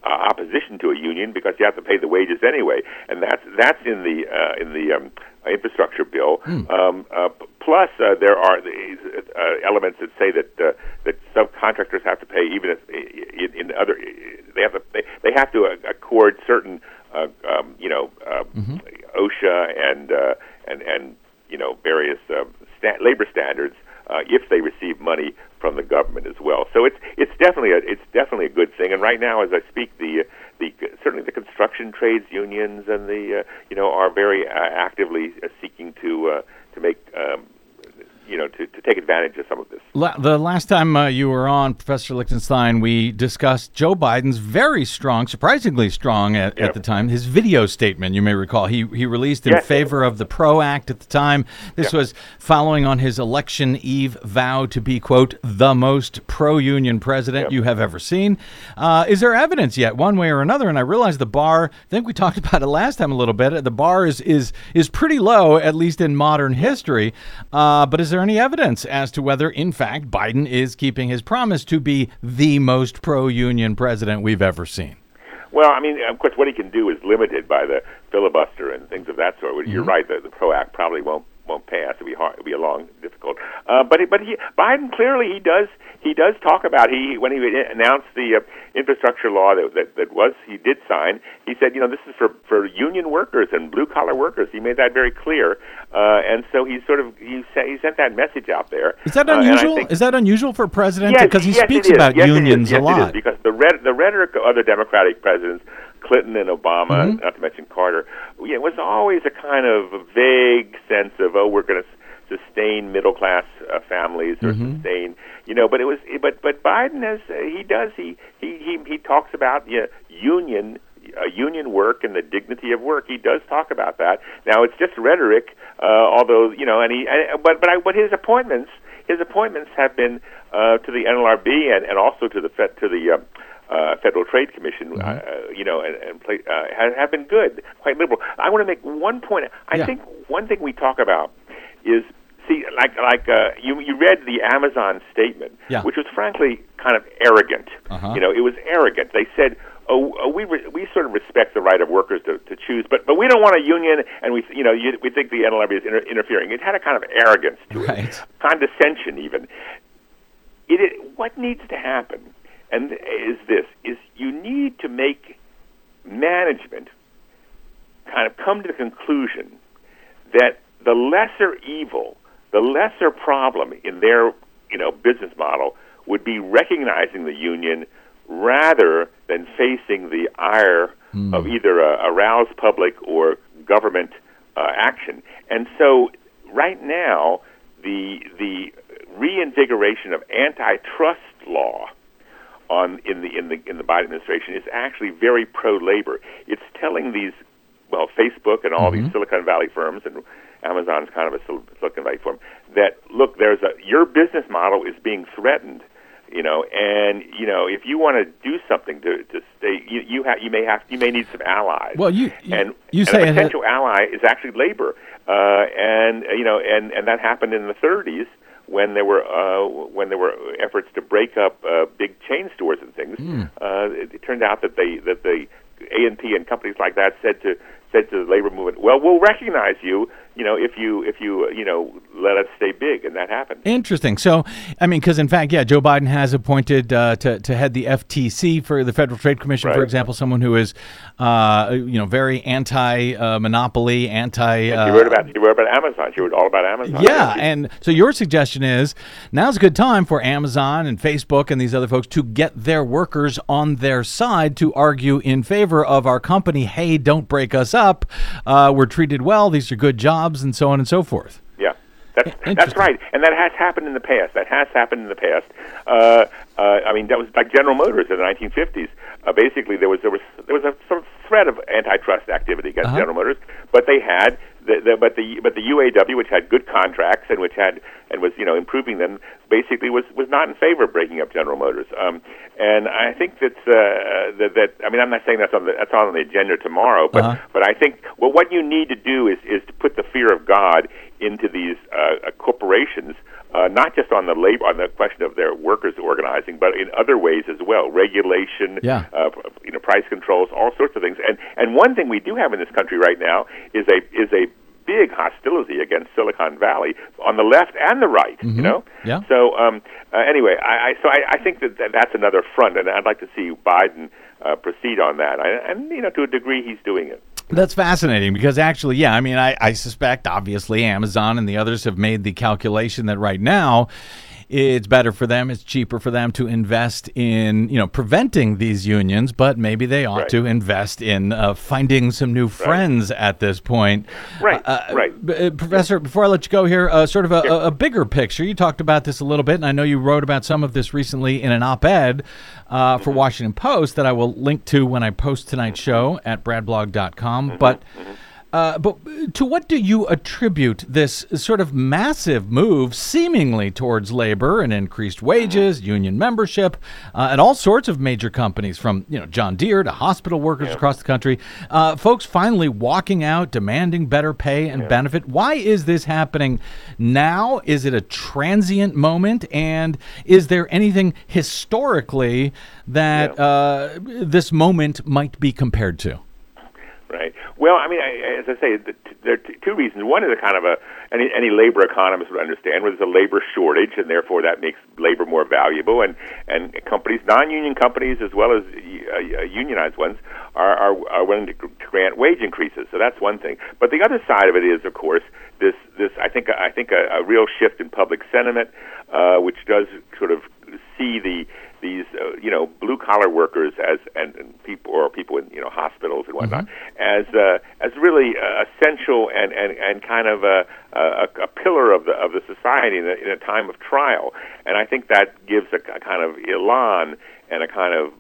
S6: uh, opposition to a union because you have to pay the wages anyway, and that's that's in the uh, in the um, infrastructure bill. Mm. Um, uh, plus, uh, there are these uh, elements that say that uh, that subcontractors have to pay even if in, in other they have to they, they have to accord certain uh, um, you know uh, mm-hmm. OSHA and uh, and and you know various uh, sta- labor standards uh, if they receive money from the government as well. So it's it's definitely a it's definitely a good thing. And right now, as I speak, the the certainly the construction trades unions and the uh, you know are very uh, actively uh, seeking to uh, to make um, you know to, to take advantage of some of this.
S2: La- the last time uh, you were on, Professor Lichtenstein, we discussed Joe Biden's very strong, surprisingly strong at, yep. at the time, his video statement. You may recall he he released in yes. favor of the PRO Act at the time. This yep. was following on his election eve vow to be, quote, the most pro-union president yep. you have ever seen. Uh, is there evidence yet, one way or another? And I realize the bar, I think we talked about it last time a little bit, the bar is is is pretty low, at least in modern history. Uh, but is there any evidence as to whether, in fact, Biden is keeping his promise to be the most pro-union president we've ever seen?
S6: Well, I mean, of course, what he can do is limited by the filibuster and things of that sort. Mm-hmm. You're right; the, the PRO Act probably won't won't pass. It'll be hard. It'll be a long, difficult. Uh, but he, but he, Biden clearly he does he does talk about he when he announced the uh, infrastructure law that, that that was he did sign. He said, you know, this is for for union workers and blue collar workers. He made that very clear, uh, and so he sort of he sa- he sent that message out there.
S2: Is that unusual? Uh, think, is that unusual for a president?
S6: Yes,
S2: because he
S6: yes,
S2: speaks
S6: it is.
S2: about
S6: yes,
S2: unions
S6: yes,
S2: a lot.
S6: It is, because the red, the rhetoric of other Democratic presidents, Clinton and Obama, mm-hmm. not to mention Carter, yeah, it was always a kind of vague sense of, oh, we're going to sustain middle class uh, families or mm-hmm. sustain, you know. But it was, but but Biden has uh, he does he he he, he talks about yeah, union uh, union work and the dignity of work. He does talk about that. Now it's just rhetoric, uh, although you know, and he and, but but I, but his appointments his appointments have been uh, to the N L R B and, and also to the Fed, to the uh, Uh, Federal Trade Commission, mm-hmm. uh, you know, and, and play, uh, have, have been good, quite liberal. I want to make one point. I yeah. think one thing we talk about is, see, like like uh, you you read the Amazon statement,
S2: yeah.
S6: which was frankly kind of arrogant.
S2: Uh-huh.
S6: You know, it was arrogant. They said, "Oh, oh we re- we sort of respect the right of workers to, to choose, but but we don't want a union, and we you know you, we think the N L R B is inter- interfering." It had a kind of arrogance to
S2: right.
S6: it, condescension even. It, it what needs to happen. And is this, is you need to make management kind of come to the conclusion that the lesser evil, the lesser problem in their, you know, business model would be recognizing the union rather than facing the ire mm. of either a aroused public or government uh, action. And so right now, the the reinvigoration of antitrust law on in the in the in the Biden administration is actually very pro-labor. It's telling these, well, Facebook and all mm-hmm. these Silicon Valley firms, and Amazon's kind of a Silicon Valley firm, that look, there's a your business model is being threatened, you know, and you know if you want to do something to, to stay, you you, ha- you may have you may need some allies.
S2: Well, you you,
S6: and,
S2: you
S6: and
S2: say
S6: a potential ha- ally is actually labor, uh, and you know, and, and that happened in the thirties. When there were uh, when there were efforts to break up uh, big chain stores and things, mm. uh, it, it turned out that they that the A and P and companies like that said to said to the labor movement, "Well, we'll recognize you, you know, if you if you you know let us stay big," and that happened.
S2: Interesting. So, I mean, because in fact, yeah, Joe Biden has appointed uh, to to head the F T C for the Federal Trade Commission, right. for example, someone who is, uh, you know, very anti-monopoly, uh, anti.
S6: Uh, she wrote about she wrote about Amazon. She wrote all about Amazon.
S2: Yeah, and so your suggestion is now's a good time for Amazon and Facebook and these other folks to get their workers on their side to argue in favor of our company. Hey, don't break us up. Uh, we're treated well. These are good jobs, and so on and so forth.
S6: Yeah, that's that's right, and that has happened in the past. That has happened in the past. Uh, uh, I mean, that was like General Motors in the nineteen fifties. Uh, basically, there was there was there was a sort of threat of antitrust activity against uh-huh. General Motors, but they had the, the but the but the U A W, which had good contracts and which had and was you know improving them, basically was, was not in favor of breaking up General Motors. Um, and I think that's uh, that, that I mean I'm not saying that's on the that's on the agenda tomorrow, but
S2: uh-huh.
S6: but I think well what you need to do is is to put the fear of God into these uh, corporations, uh, not just on the labor, on the question of their workers organizing, but in other ways as well, regulation,
S2: Yeah.
S6: uh, you know, price controls, all sorts of things. And and one thing we do have in this country right now is a is a big hostility against Silicon Valley on the left and the right.
S2: Mm-hmm.
S6: You know,
S2: Yeah.
S6: So um, uh, anyway, I, I so I, I think that, that that's another front, and I'd like to see Biden uh, proceed on that. I, and you know, to a degree, he's doing it.
S2: That's fascinating because actually, yeah, I mean, I, I suspect obviously Amazon and the others have made the calculation that right now it's better for them, it's cheaper for them to invest in, you know, preventing these unions, but maybe they ought
S6: Right.
S2: to invest in uh, finding some new friends at this point.
S6: Right,
S2: Uh,
S6: right.
S2: b- uh, Professor, before I let you go here, uh, sort of a, a, a bigger picture. You talked about this a little bit, and I know you wrote about some of this recently in an op-ed uh, for Washington Post that I will link to when I post tonight's show at brad blog dot com. But Uh, but to what do you attribute this sort of massive move seemingly towards labor and increased wages, union membership, uh, and all sorts of major companies from, you know, John Deere to hospital workers
S6: Yeah.
S2: across the country, uh, folks finally walking out, demanding better pay and
S6: Yeah.
S2: benefit? Why is this happening now? Is it a transient moment? And is there anything historically that
S6: Yeah.
S2: uh, this moment might be compared to?
S6: Right. Well, I mean, I, as I say, the, there are t- two reasons. One is a kind of a any, any labor economist would understand, where there's a labor shortage, and therefore that makes labor more valuable. And and companies, non-union companies as well as uh, unionized ones, are, are are willing to, to grant wage increases. So that's one thing. But the other side of it is, of course, this this I think I think a, a real shift in public sentiment, uh, which does sort of see the these uh, you know blue collar workers as and, and people or people in you know hospitals and whatnot mm-hmm. as uh, as really uh, essential and, and, and kind of a, a, a pillar of the of the society in a, in a time of trial, and I think that gives a, a kind of elan and a kind of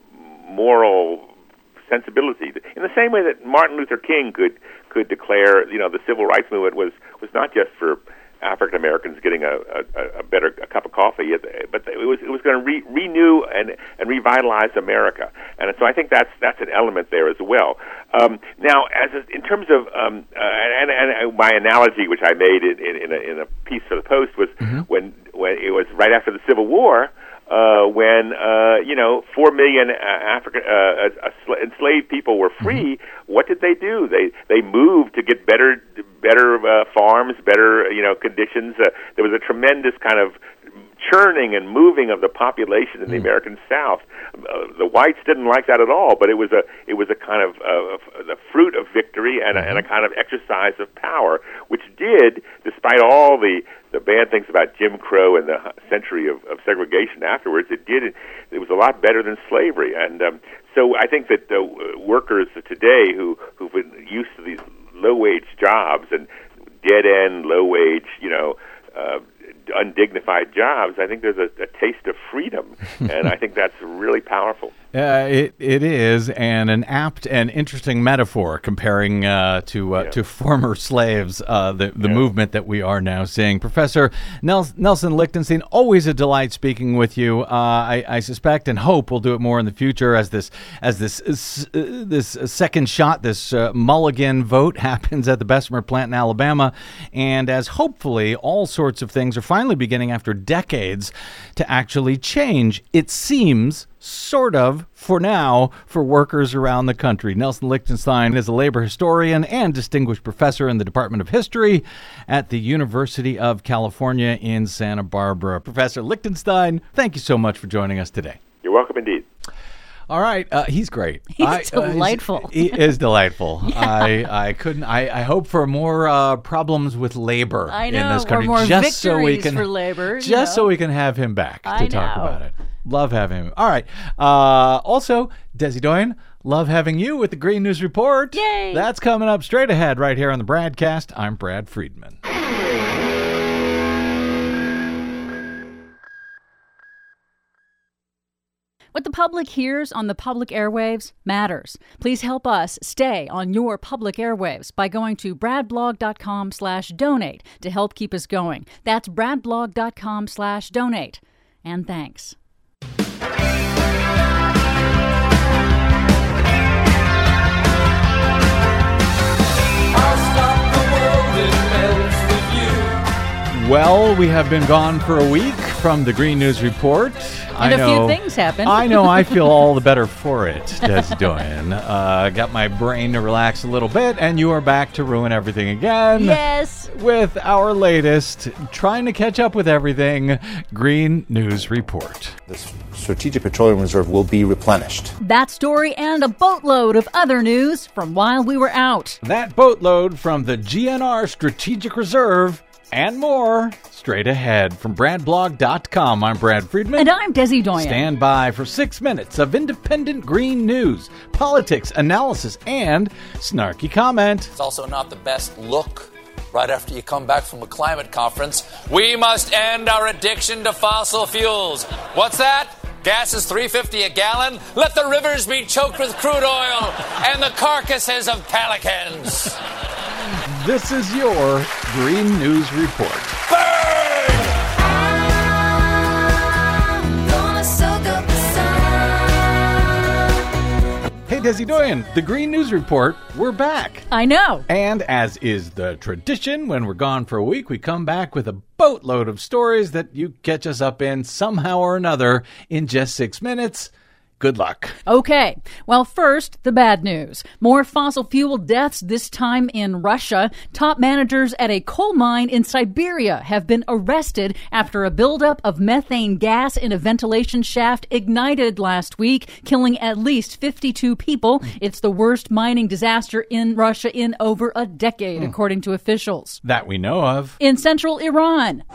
S6: moral sensibility in the same way that Martin Luther King could could declare you know the civil rights movement was was not just for African Americans getting a, a, a better a cup of coffee, but it was it was going to re, renew and and revitalize America, and so I think that's that's an element there as well. Um, now, as a, in terms of um, uh, and, and my analogy, which I made in, in, a, in a piece for the Post, was mm-hmm. when when it was right after the Civil War. Uh, when uh, you know four million uh, African uh, uh, enslaved people were free, mm-hmm. what did they do? They they moved to get better better uh, farms, better you know conditions. Uh, there was a tremendous kind of churning and moving of the population in the mm. American South. Uh, the whites didn't like that at all, but it was a it was a kind of uh, the fruit of victory and a, and a kind of exercise of power, which did, despite all the the bad things about Jim Crow and the century of, of segregation afterwards, it did it was a lot better than slavery. And um, so I think that the workers today who who've been used to these low wage jobs and dead end low wage, you know. Uh, undignified jobs, I think there's a, a taste of freedom, and I think that's really powerful.
S2: Uh, it it is, and an apt and interesting metaphor comparing uh, to uh,
S6: yeah.
S2: to former slaves, uh, the the
S6: yeah.
S2: movement that we are now seeing. Professor Nels- Nelson Lichtenstein, always a delight speaking with you. Uh, I, I suspect and hope we'll do it more in the future as this as this uh, this second shot, this uh, Mulligan vote happens at the Bessemer plant in Alabama, and as hopefully all sorts of things are finally beginning after decades to actually change. It seems. Sort of, for now, for workers around the country. Nelson Lichtenstein is a labor historian and distinguished professor in the Department of History at the University of California in Santa Barbara. Professor Lichtenstein, thank you so much for joining us today.
S6: You're welcome indeed.
S2: All right, uh, he's great.
S4: He's
S2: I,
S4: delightful.
S2: Uh, he is delightful.
S4: Yeah.
S2: I, I couldn't. I, I hope for more uh, problems with labor
S4: I know,
S2: in this country,
S4: or more
S2: just so we
S4: victories
S2: can
S4: for labor,
S2: just
S4: you know?
S2: so we can have him back to
S4: I
S2: talk
S4: know.
S2: about it. Love having him. All right. Uh, also, Desi Doyen, love having you with the Green News Report.
S4: Yay!
S2: That's coming up straight ahead right here on the Bradcast. I'm Brad Friedman.
S4: What the public hears on the public airwaves matters. Please help us stay on your public airwaves by going to bradblog.com slash donate to help keep us going. That's bradblog.com slash donate. And thanks.
S5: I'll stop the world, it melts with you.
S2: Well, we have been gone for a week from the Green News Report.
S4: And
S2: I
S4: a
S2: know,
S4: few things happened.
S2: I know I feel all the better for it, Des Doyen. Uh, got my brain to relax a little bit, and you are back to ruin everything again.
S4: Yes.
S2: With our latest, trying to catch up with everything, Green News Report.
S7: The Strategic Petroleum Reserve will be replenished.
S4: That story and a boatload of other news from while we were out.
S2: That boatload from the G N R Strategic Reserve and more straight ahead from brad blog dot com. I'm Brad Friedman.
S4: And I'm Desi Doyen.
S2: Stand by for six minutes of independent green news, politics, analysis, and snarky comment.
S8: It's also not the best look right after you come back from a climate conference. We must end our addiction to fossil fuels. What's that? Gas is three dollars and fifty cents a gallon? Let the rivers be choked with crude oil and the carcasses of pelicans.
S2: This is your Green News Report. Hey, Desi Doyen, the Green News Report, we're back.
S4: I know.
S2: And as is the tradition, when we're gone for a week, we come back with a boatload of stories that you catch us up in somehow or another in just six minutes. Good luck.
S4: Okay. Well, first, the bad news. More fossil fuel deaths, this time in Russia. Top managers at a coal mine in Siberia have been arrested after a buildup of methane gas in a ventilation shaft ignited last week, killing at least fifty-two people. It's the worst mining disaster in Russia in over a decade, mm. according to officials.
S2: That we know of.
S4: In central Iran,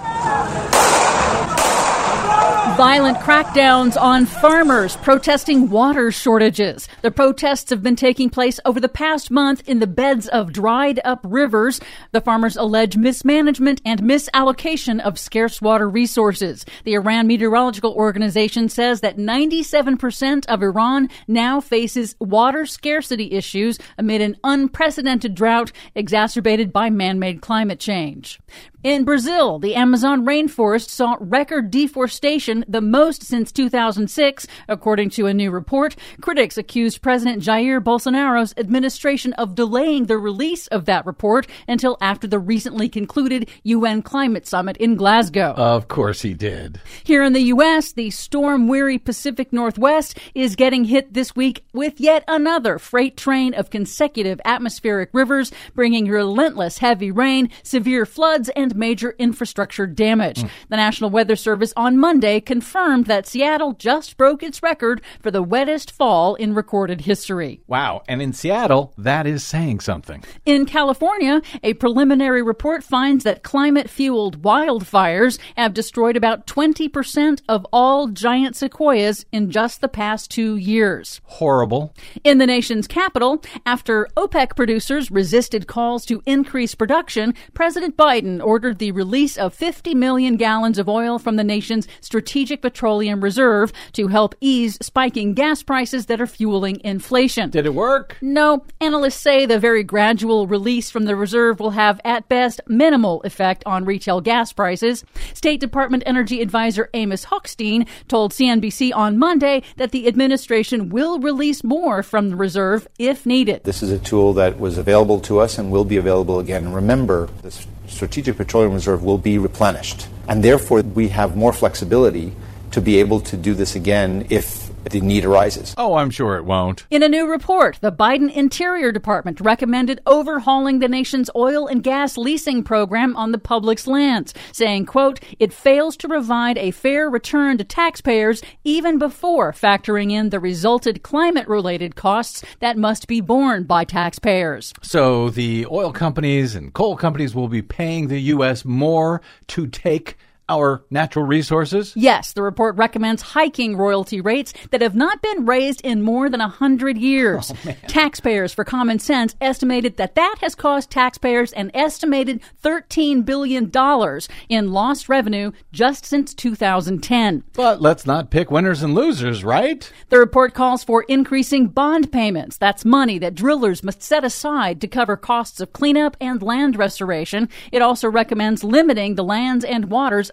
S4: violent crackdowns on farmers protesting water shortages. The protests have been taking place over the past month in the beds of dried up rivers. The farmers allege mismanagement and misallocation of scarce water resources. The Iran Meteorological Organization says that ninety-seven percent of Iran now faces water scarcity issues amid an unprecedented drought exacerbated by man-made climate change. In Brazil, the Amazon rainforest saw record deforestation, the most since two thousand six, according to a new report. Critics accused President Jair Bolsonaro's administration of delaying the release of that report until after the recently concluded U N climate summit in Glasgow.
S2: Of course he did.
S4: Here in the U S, the storm-weary Pacific Northwest is getting hit this week with yet another freight train of consecutive atmospheric rivers, bringing relentless heavy rain, severe floods, and major infrastructure damage. Mm. The National Weather Service on Monday confirmed that Seattle just broke its record for the wettest fall in recorded history.
S2: Wow. And in Seattle, that is saying something.
S4: In California, a preliminary report finds that climate-fueled wildfires have destroyed about twenty percent of all giant sequoias in just the past two years.
S2: Horrible.
S4: In the nation's capital, after OPEC producers resisted calls to increase production, President Biden ordered the release of fifty million gallons of oil from the nation's Strategic Petroleum Reserve to help ease spiking gas prices that are fueling inflation.
S2: Did it work?
S4: No. Analysts say the very gradual release from the reserve will have, at best, minimal effect on retail gas prices. State Department Energy Advisor Amos Hochstein told C N B C on Monday that the administration will release more from the reserve if needed.
S7: This is a tool that was available to us and will be available again. And remember, the Strategic Petroleum Reserve will be replenished, and therefore we have more flexibility to be able to do this again if the need arises.
S2: Oh, I'm sure it won't.
S4: In a new report, the Biden Interior Department recommended overhauling the nation's oil and gas leasing program on the public's lands, saying, quote, it fails to provide a fair return to taxpayers even before factoring in the resulted climate-related costs that must be borne by taxpayers.
S2: So the oil companies and coal companies will be paying the U S more to take our natural resources?
S4: Yes, the report recommends hiking royalty rates that have not been raised in more than one hundred years. Oh, taxpayers for Common Sense estimated that that has cost taxpayers an estimated thirteen billion dollars in lost revenue just since two thousand ten.
S2: But let's not pick winners and losers, right?
S4: The report calls for increasing bond payments. That's money that drillers must set aside to cover costs of cleanup and land restoration. It also recommends limiting the lands and waters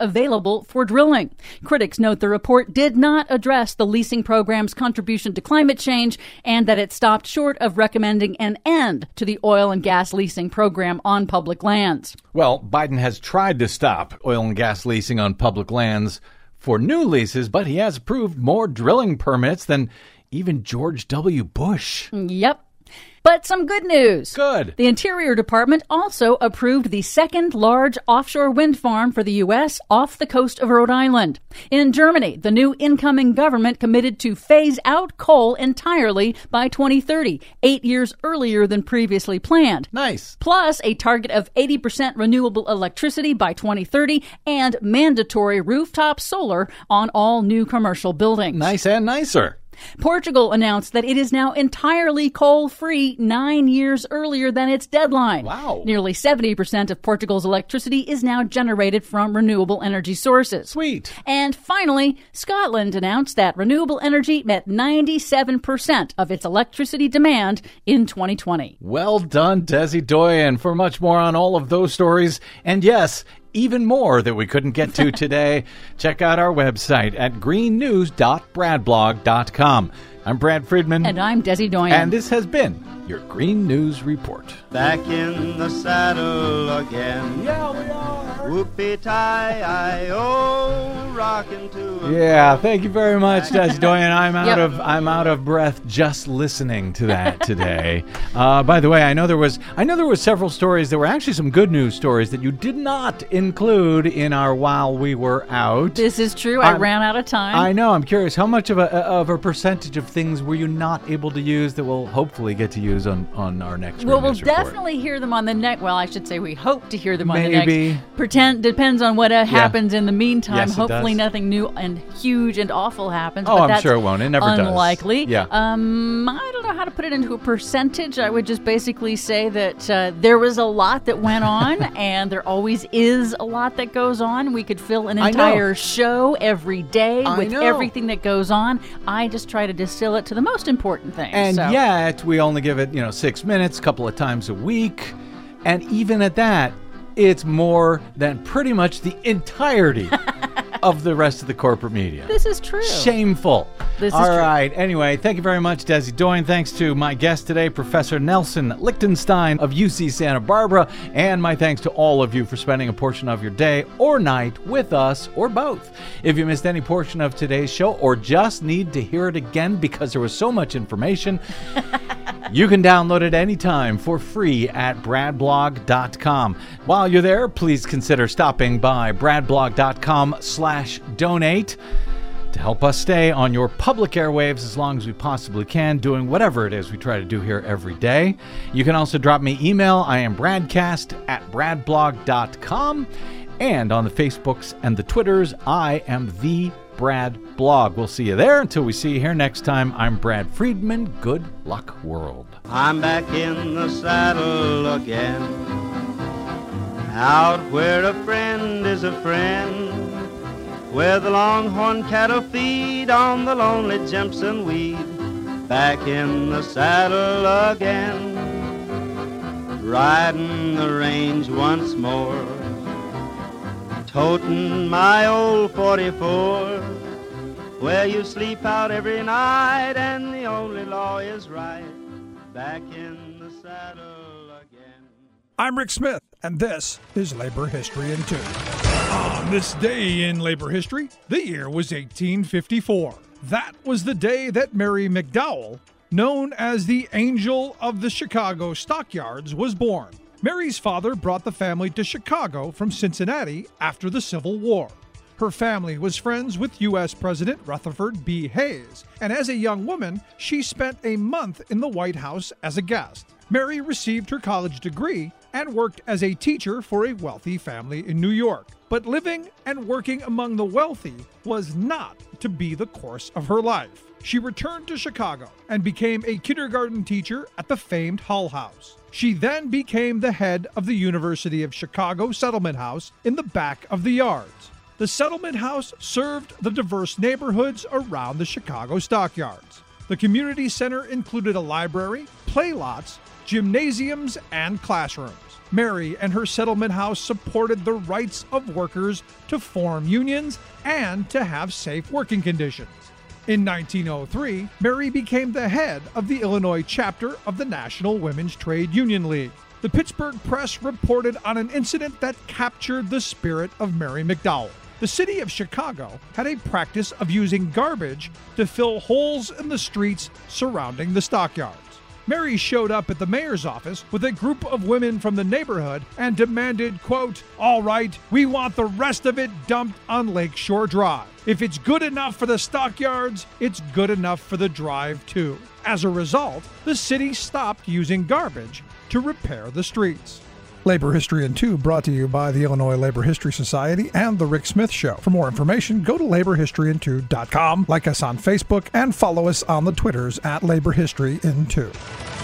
S4: available for drilling. Critics note the report did not address the leasing program's contribution to climate change and that it stopped short of recommending an end to the oil and gas leasing program on public lands.
S2: Well, Biden has tried to stop oil and gas leasing on public lands for new leases, but he has approved more drilling permits than even George W. Bush.
S4: Yep. But some good news.
S2: Good.
S4: The Interior Department also approved the second large offshore wind farm for the U S off the coast of Rhode Island. In Germany, the new incoming government committed to phase out coal entirely by twenty thirty, eight years earlier than previously planned.
S2: Nice.
S4: Plus a target of eighty percent renewable electricity by twenty thirty and mandatory rooftop solar on all new commercial buildings.
S2: Nice and nicer.
S4: Portugal announced that it is now entirely coal-free nine years earlier than its deadline.
S2: Wow.
S4: Nearly seventy percent of Portugal's electricity is now generated from renewable energy sources.
S2: Sweet.
S4: And finally, Scotland announced that renewable energy met ninety-seven percent of its electricity demand in twenty twenty.
S2: Well done, Desi Doyen. For much more on all of those stories, and yes, even more that we couldn't get to today, check out our website at green news dot brad blog dot com. I'm Brad Friedman.
S4: And I'm Desi Doyen.
S2: And this has been your Green News Report.
S3: Back in the saddle again.
S2: Yeah, we are.
S3: Whoopie-tie-I-O, rockin' to a
S2: Yeah, thank you very much, Desi Doyen. I'm out
S4: Yep.
S2: of I'm out of breath just listening to that today. uh, by the way, I know there was I know there was several stories. There were actually some good news stories that you did not include in our while we were out.
S4: This is true. I
S2: I'm-
S4: ran out of time.
S2: I know. I'm curious. How much of a of a percentage of things were you not able to use that we'll hopefully get to use on, on our next
S4: Well,
S2: Green
S4: we'll
S2: News Report?
S4: definitely hear them on the next. Well, I should say we hope to hear them on the
S2: Maybe.
S4: next. Pretend depends on what uh, happens in the meantime.
S2: Yes, it
S4: Hopefully,
S2: does.
S4: nothing new and huge and awful happens.
S2: Oh,
S4: but
S2: I'm
S4: that's
S2: sure it won't. It never does.
S4: unlikely.
S2: Yeah.
S4: Um, I don't know how to put it into a percentage. I would just basically say that uh, there was a lot that went on, and there always is a lot that goes on. We could fill an
S2: I know.
S4: entire show every day
S2: I
S4: with
S2: know.
S4: everything that goes on. I just try to distill it to the most important things.
S2: And
S4: so.
S2: yet, we only give it, you know, six minutes, a couple of times a week. And even at that, it's more than pretty much the entirety of the rest of the corporate media.
S4: This is true.
S2: Shameful.
S4: This is
S2: All
S4: true.
S2: right. Anyway, thank you very much, Desi Doyen. Thanks to my guest today, Professor Nelson Lichtenstein of U C Santa Barbara. And my thanks to all of you for spending a portion of your day or night with us, or both. If you missed any portion of today's show or just need to hear it again because there was so much information, you can download it anytime for free at brad blog dot com. While you're there, please consider stopping by brad blog dot com slash donate to help us stay on your public airwaves as long as we possibly can, doing whatever it is we try to do here every day. You can also drop me email. I am bradcast at brad blog dot com. And on the Facebooks and the Twitters, I am the Brad Blog. We'll see you there. Until we see you here next time, I'm Brad Friedman. Good luck, world.
S3: I'm back in the saddle again, out where a friend is a friend, where the longhorn cattle feed on the lonely Jimson weed. Back in the saddle again, riding the range once more, toting my old forty-four, where you sleep out every night and the only law is right. Back in the saddle again.
S9: I'm Rick Smith, and this is Labor History in Two. On this day in labor history, the year was eighteen fifty-four. That was the day that Mary McDowell, known as the Angel of the Chicago Stockyards, was born. Mary's father brought the family to Chicago from Cincinnati after the Civil War. Her family was friends with U S President Rutherford B. Hayes, and as a young woman, she spent a month in the White House as a guest. Mary received her college degree and worked as a teacher for a wealthy family in New York. But living and working among the wealthy was not to be the course of her life. She returned to Chicago and became a kindergarten teacher at the famed Hull House. She then became the head of the University of Chicago Settlement House in the back of the yards. The Settlement House served the diverse neighborhoods around the Chicago stockyards. The community center included a library, play lots, gymnasiums, and classrooms. Mary and her settlement house supported the rights of workers to form unions and to have safe working conditions. In nineteen oh three, Mary became the head of the Illinois chapter of the National Women's Trade Union League. The Pittsburgh Press reported on an incident that captured the spirit of Mary McDowell. The city of Chicago had a practice of using garbage to fill holes in the streets surrounding the stockyards. Mary showed up at the mayor's office with a group of women from the neighborhood and demanded, quote, "All right, we want the rest of it dumped on Lakeshore Drive. If it's good enough for the stockyards, it's good enough for the drive too." As a result, the city stopped using garbage to repair the streets. Labor History in two brought to you by the Illinois Labor History Society and The Rick Smith Show. For more information, go to labor history in two dot com, like us on Facebook, and follow us on the Twitters at Labor History in two.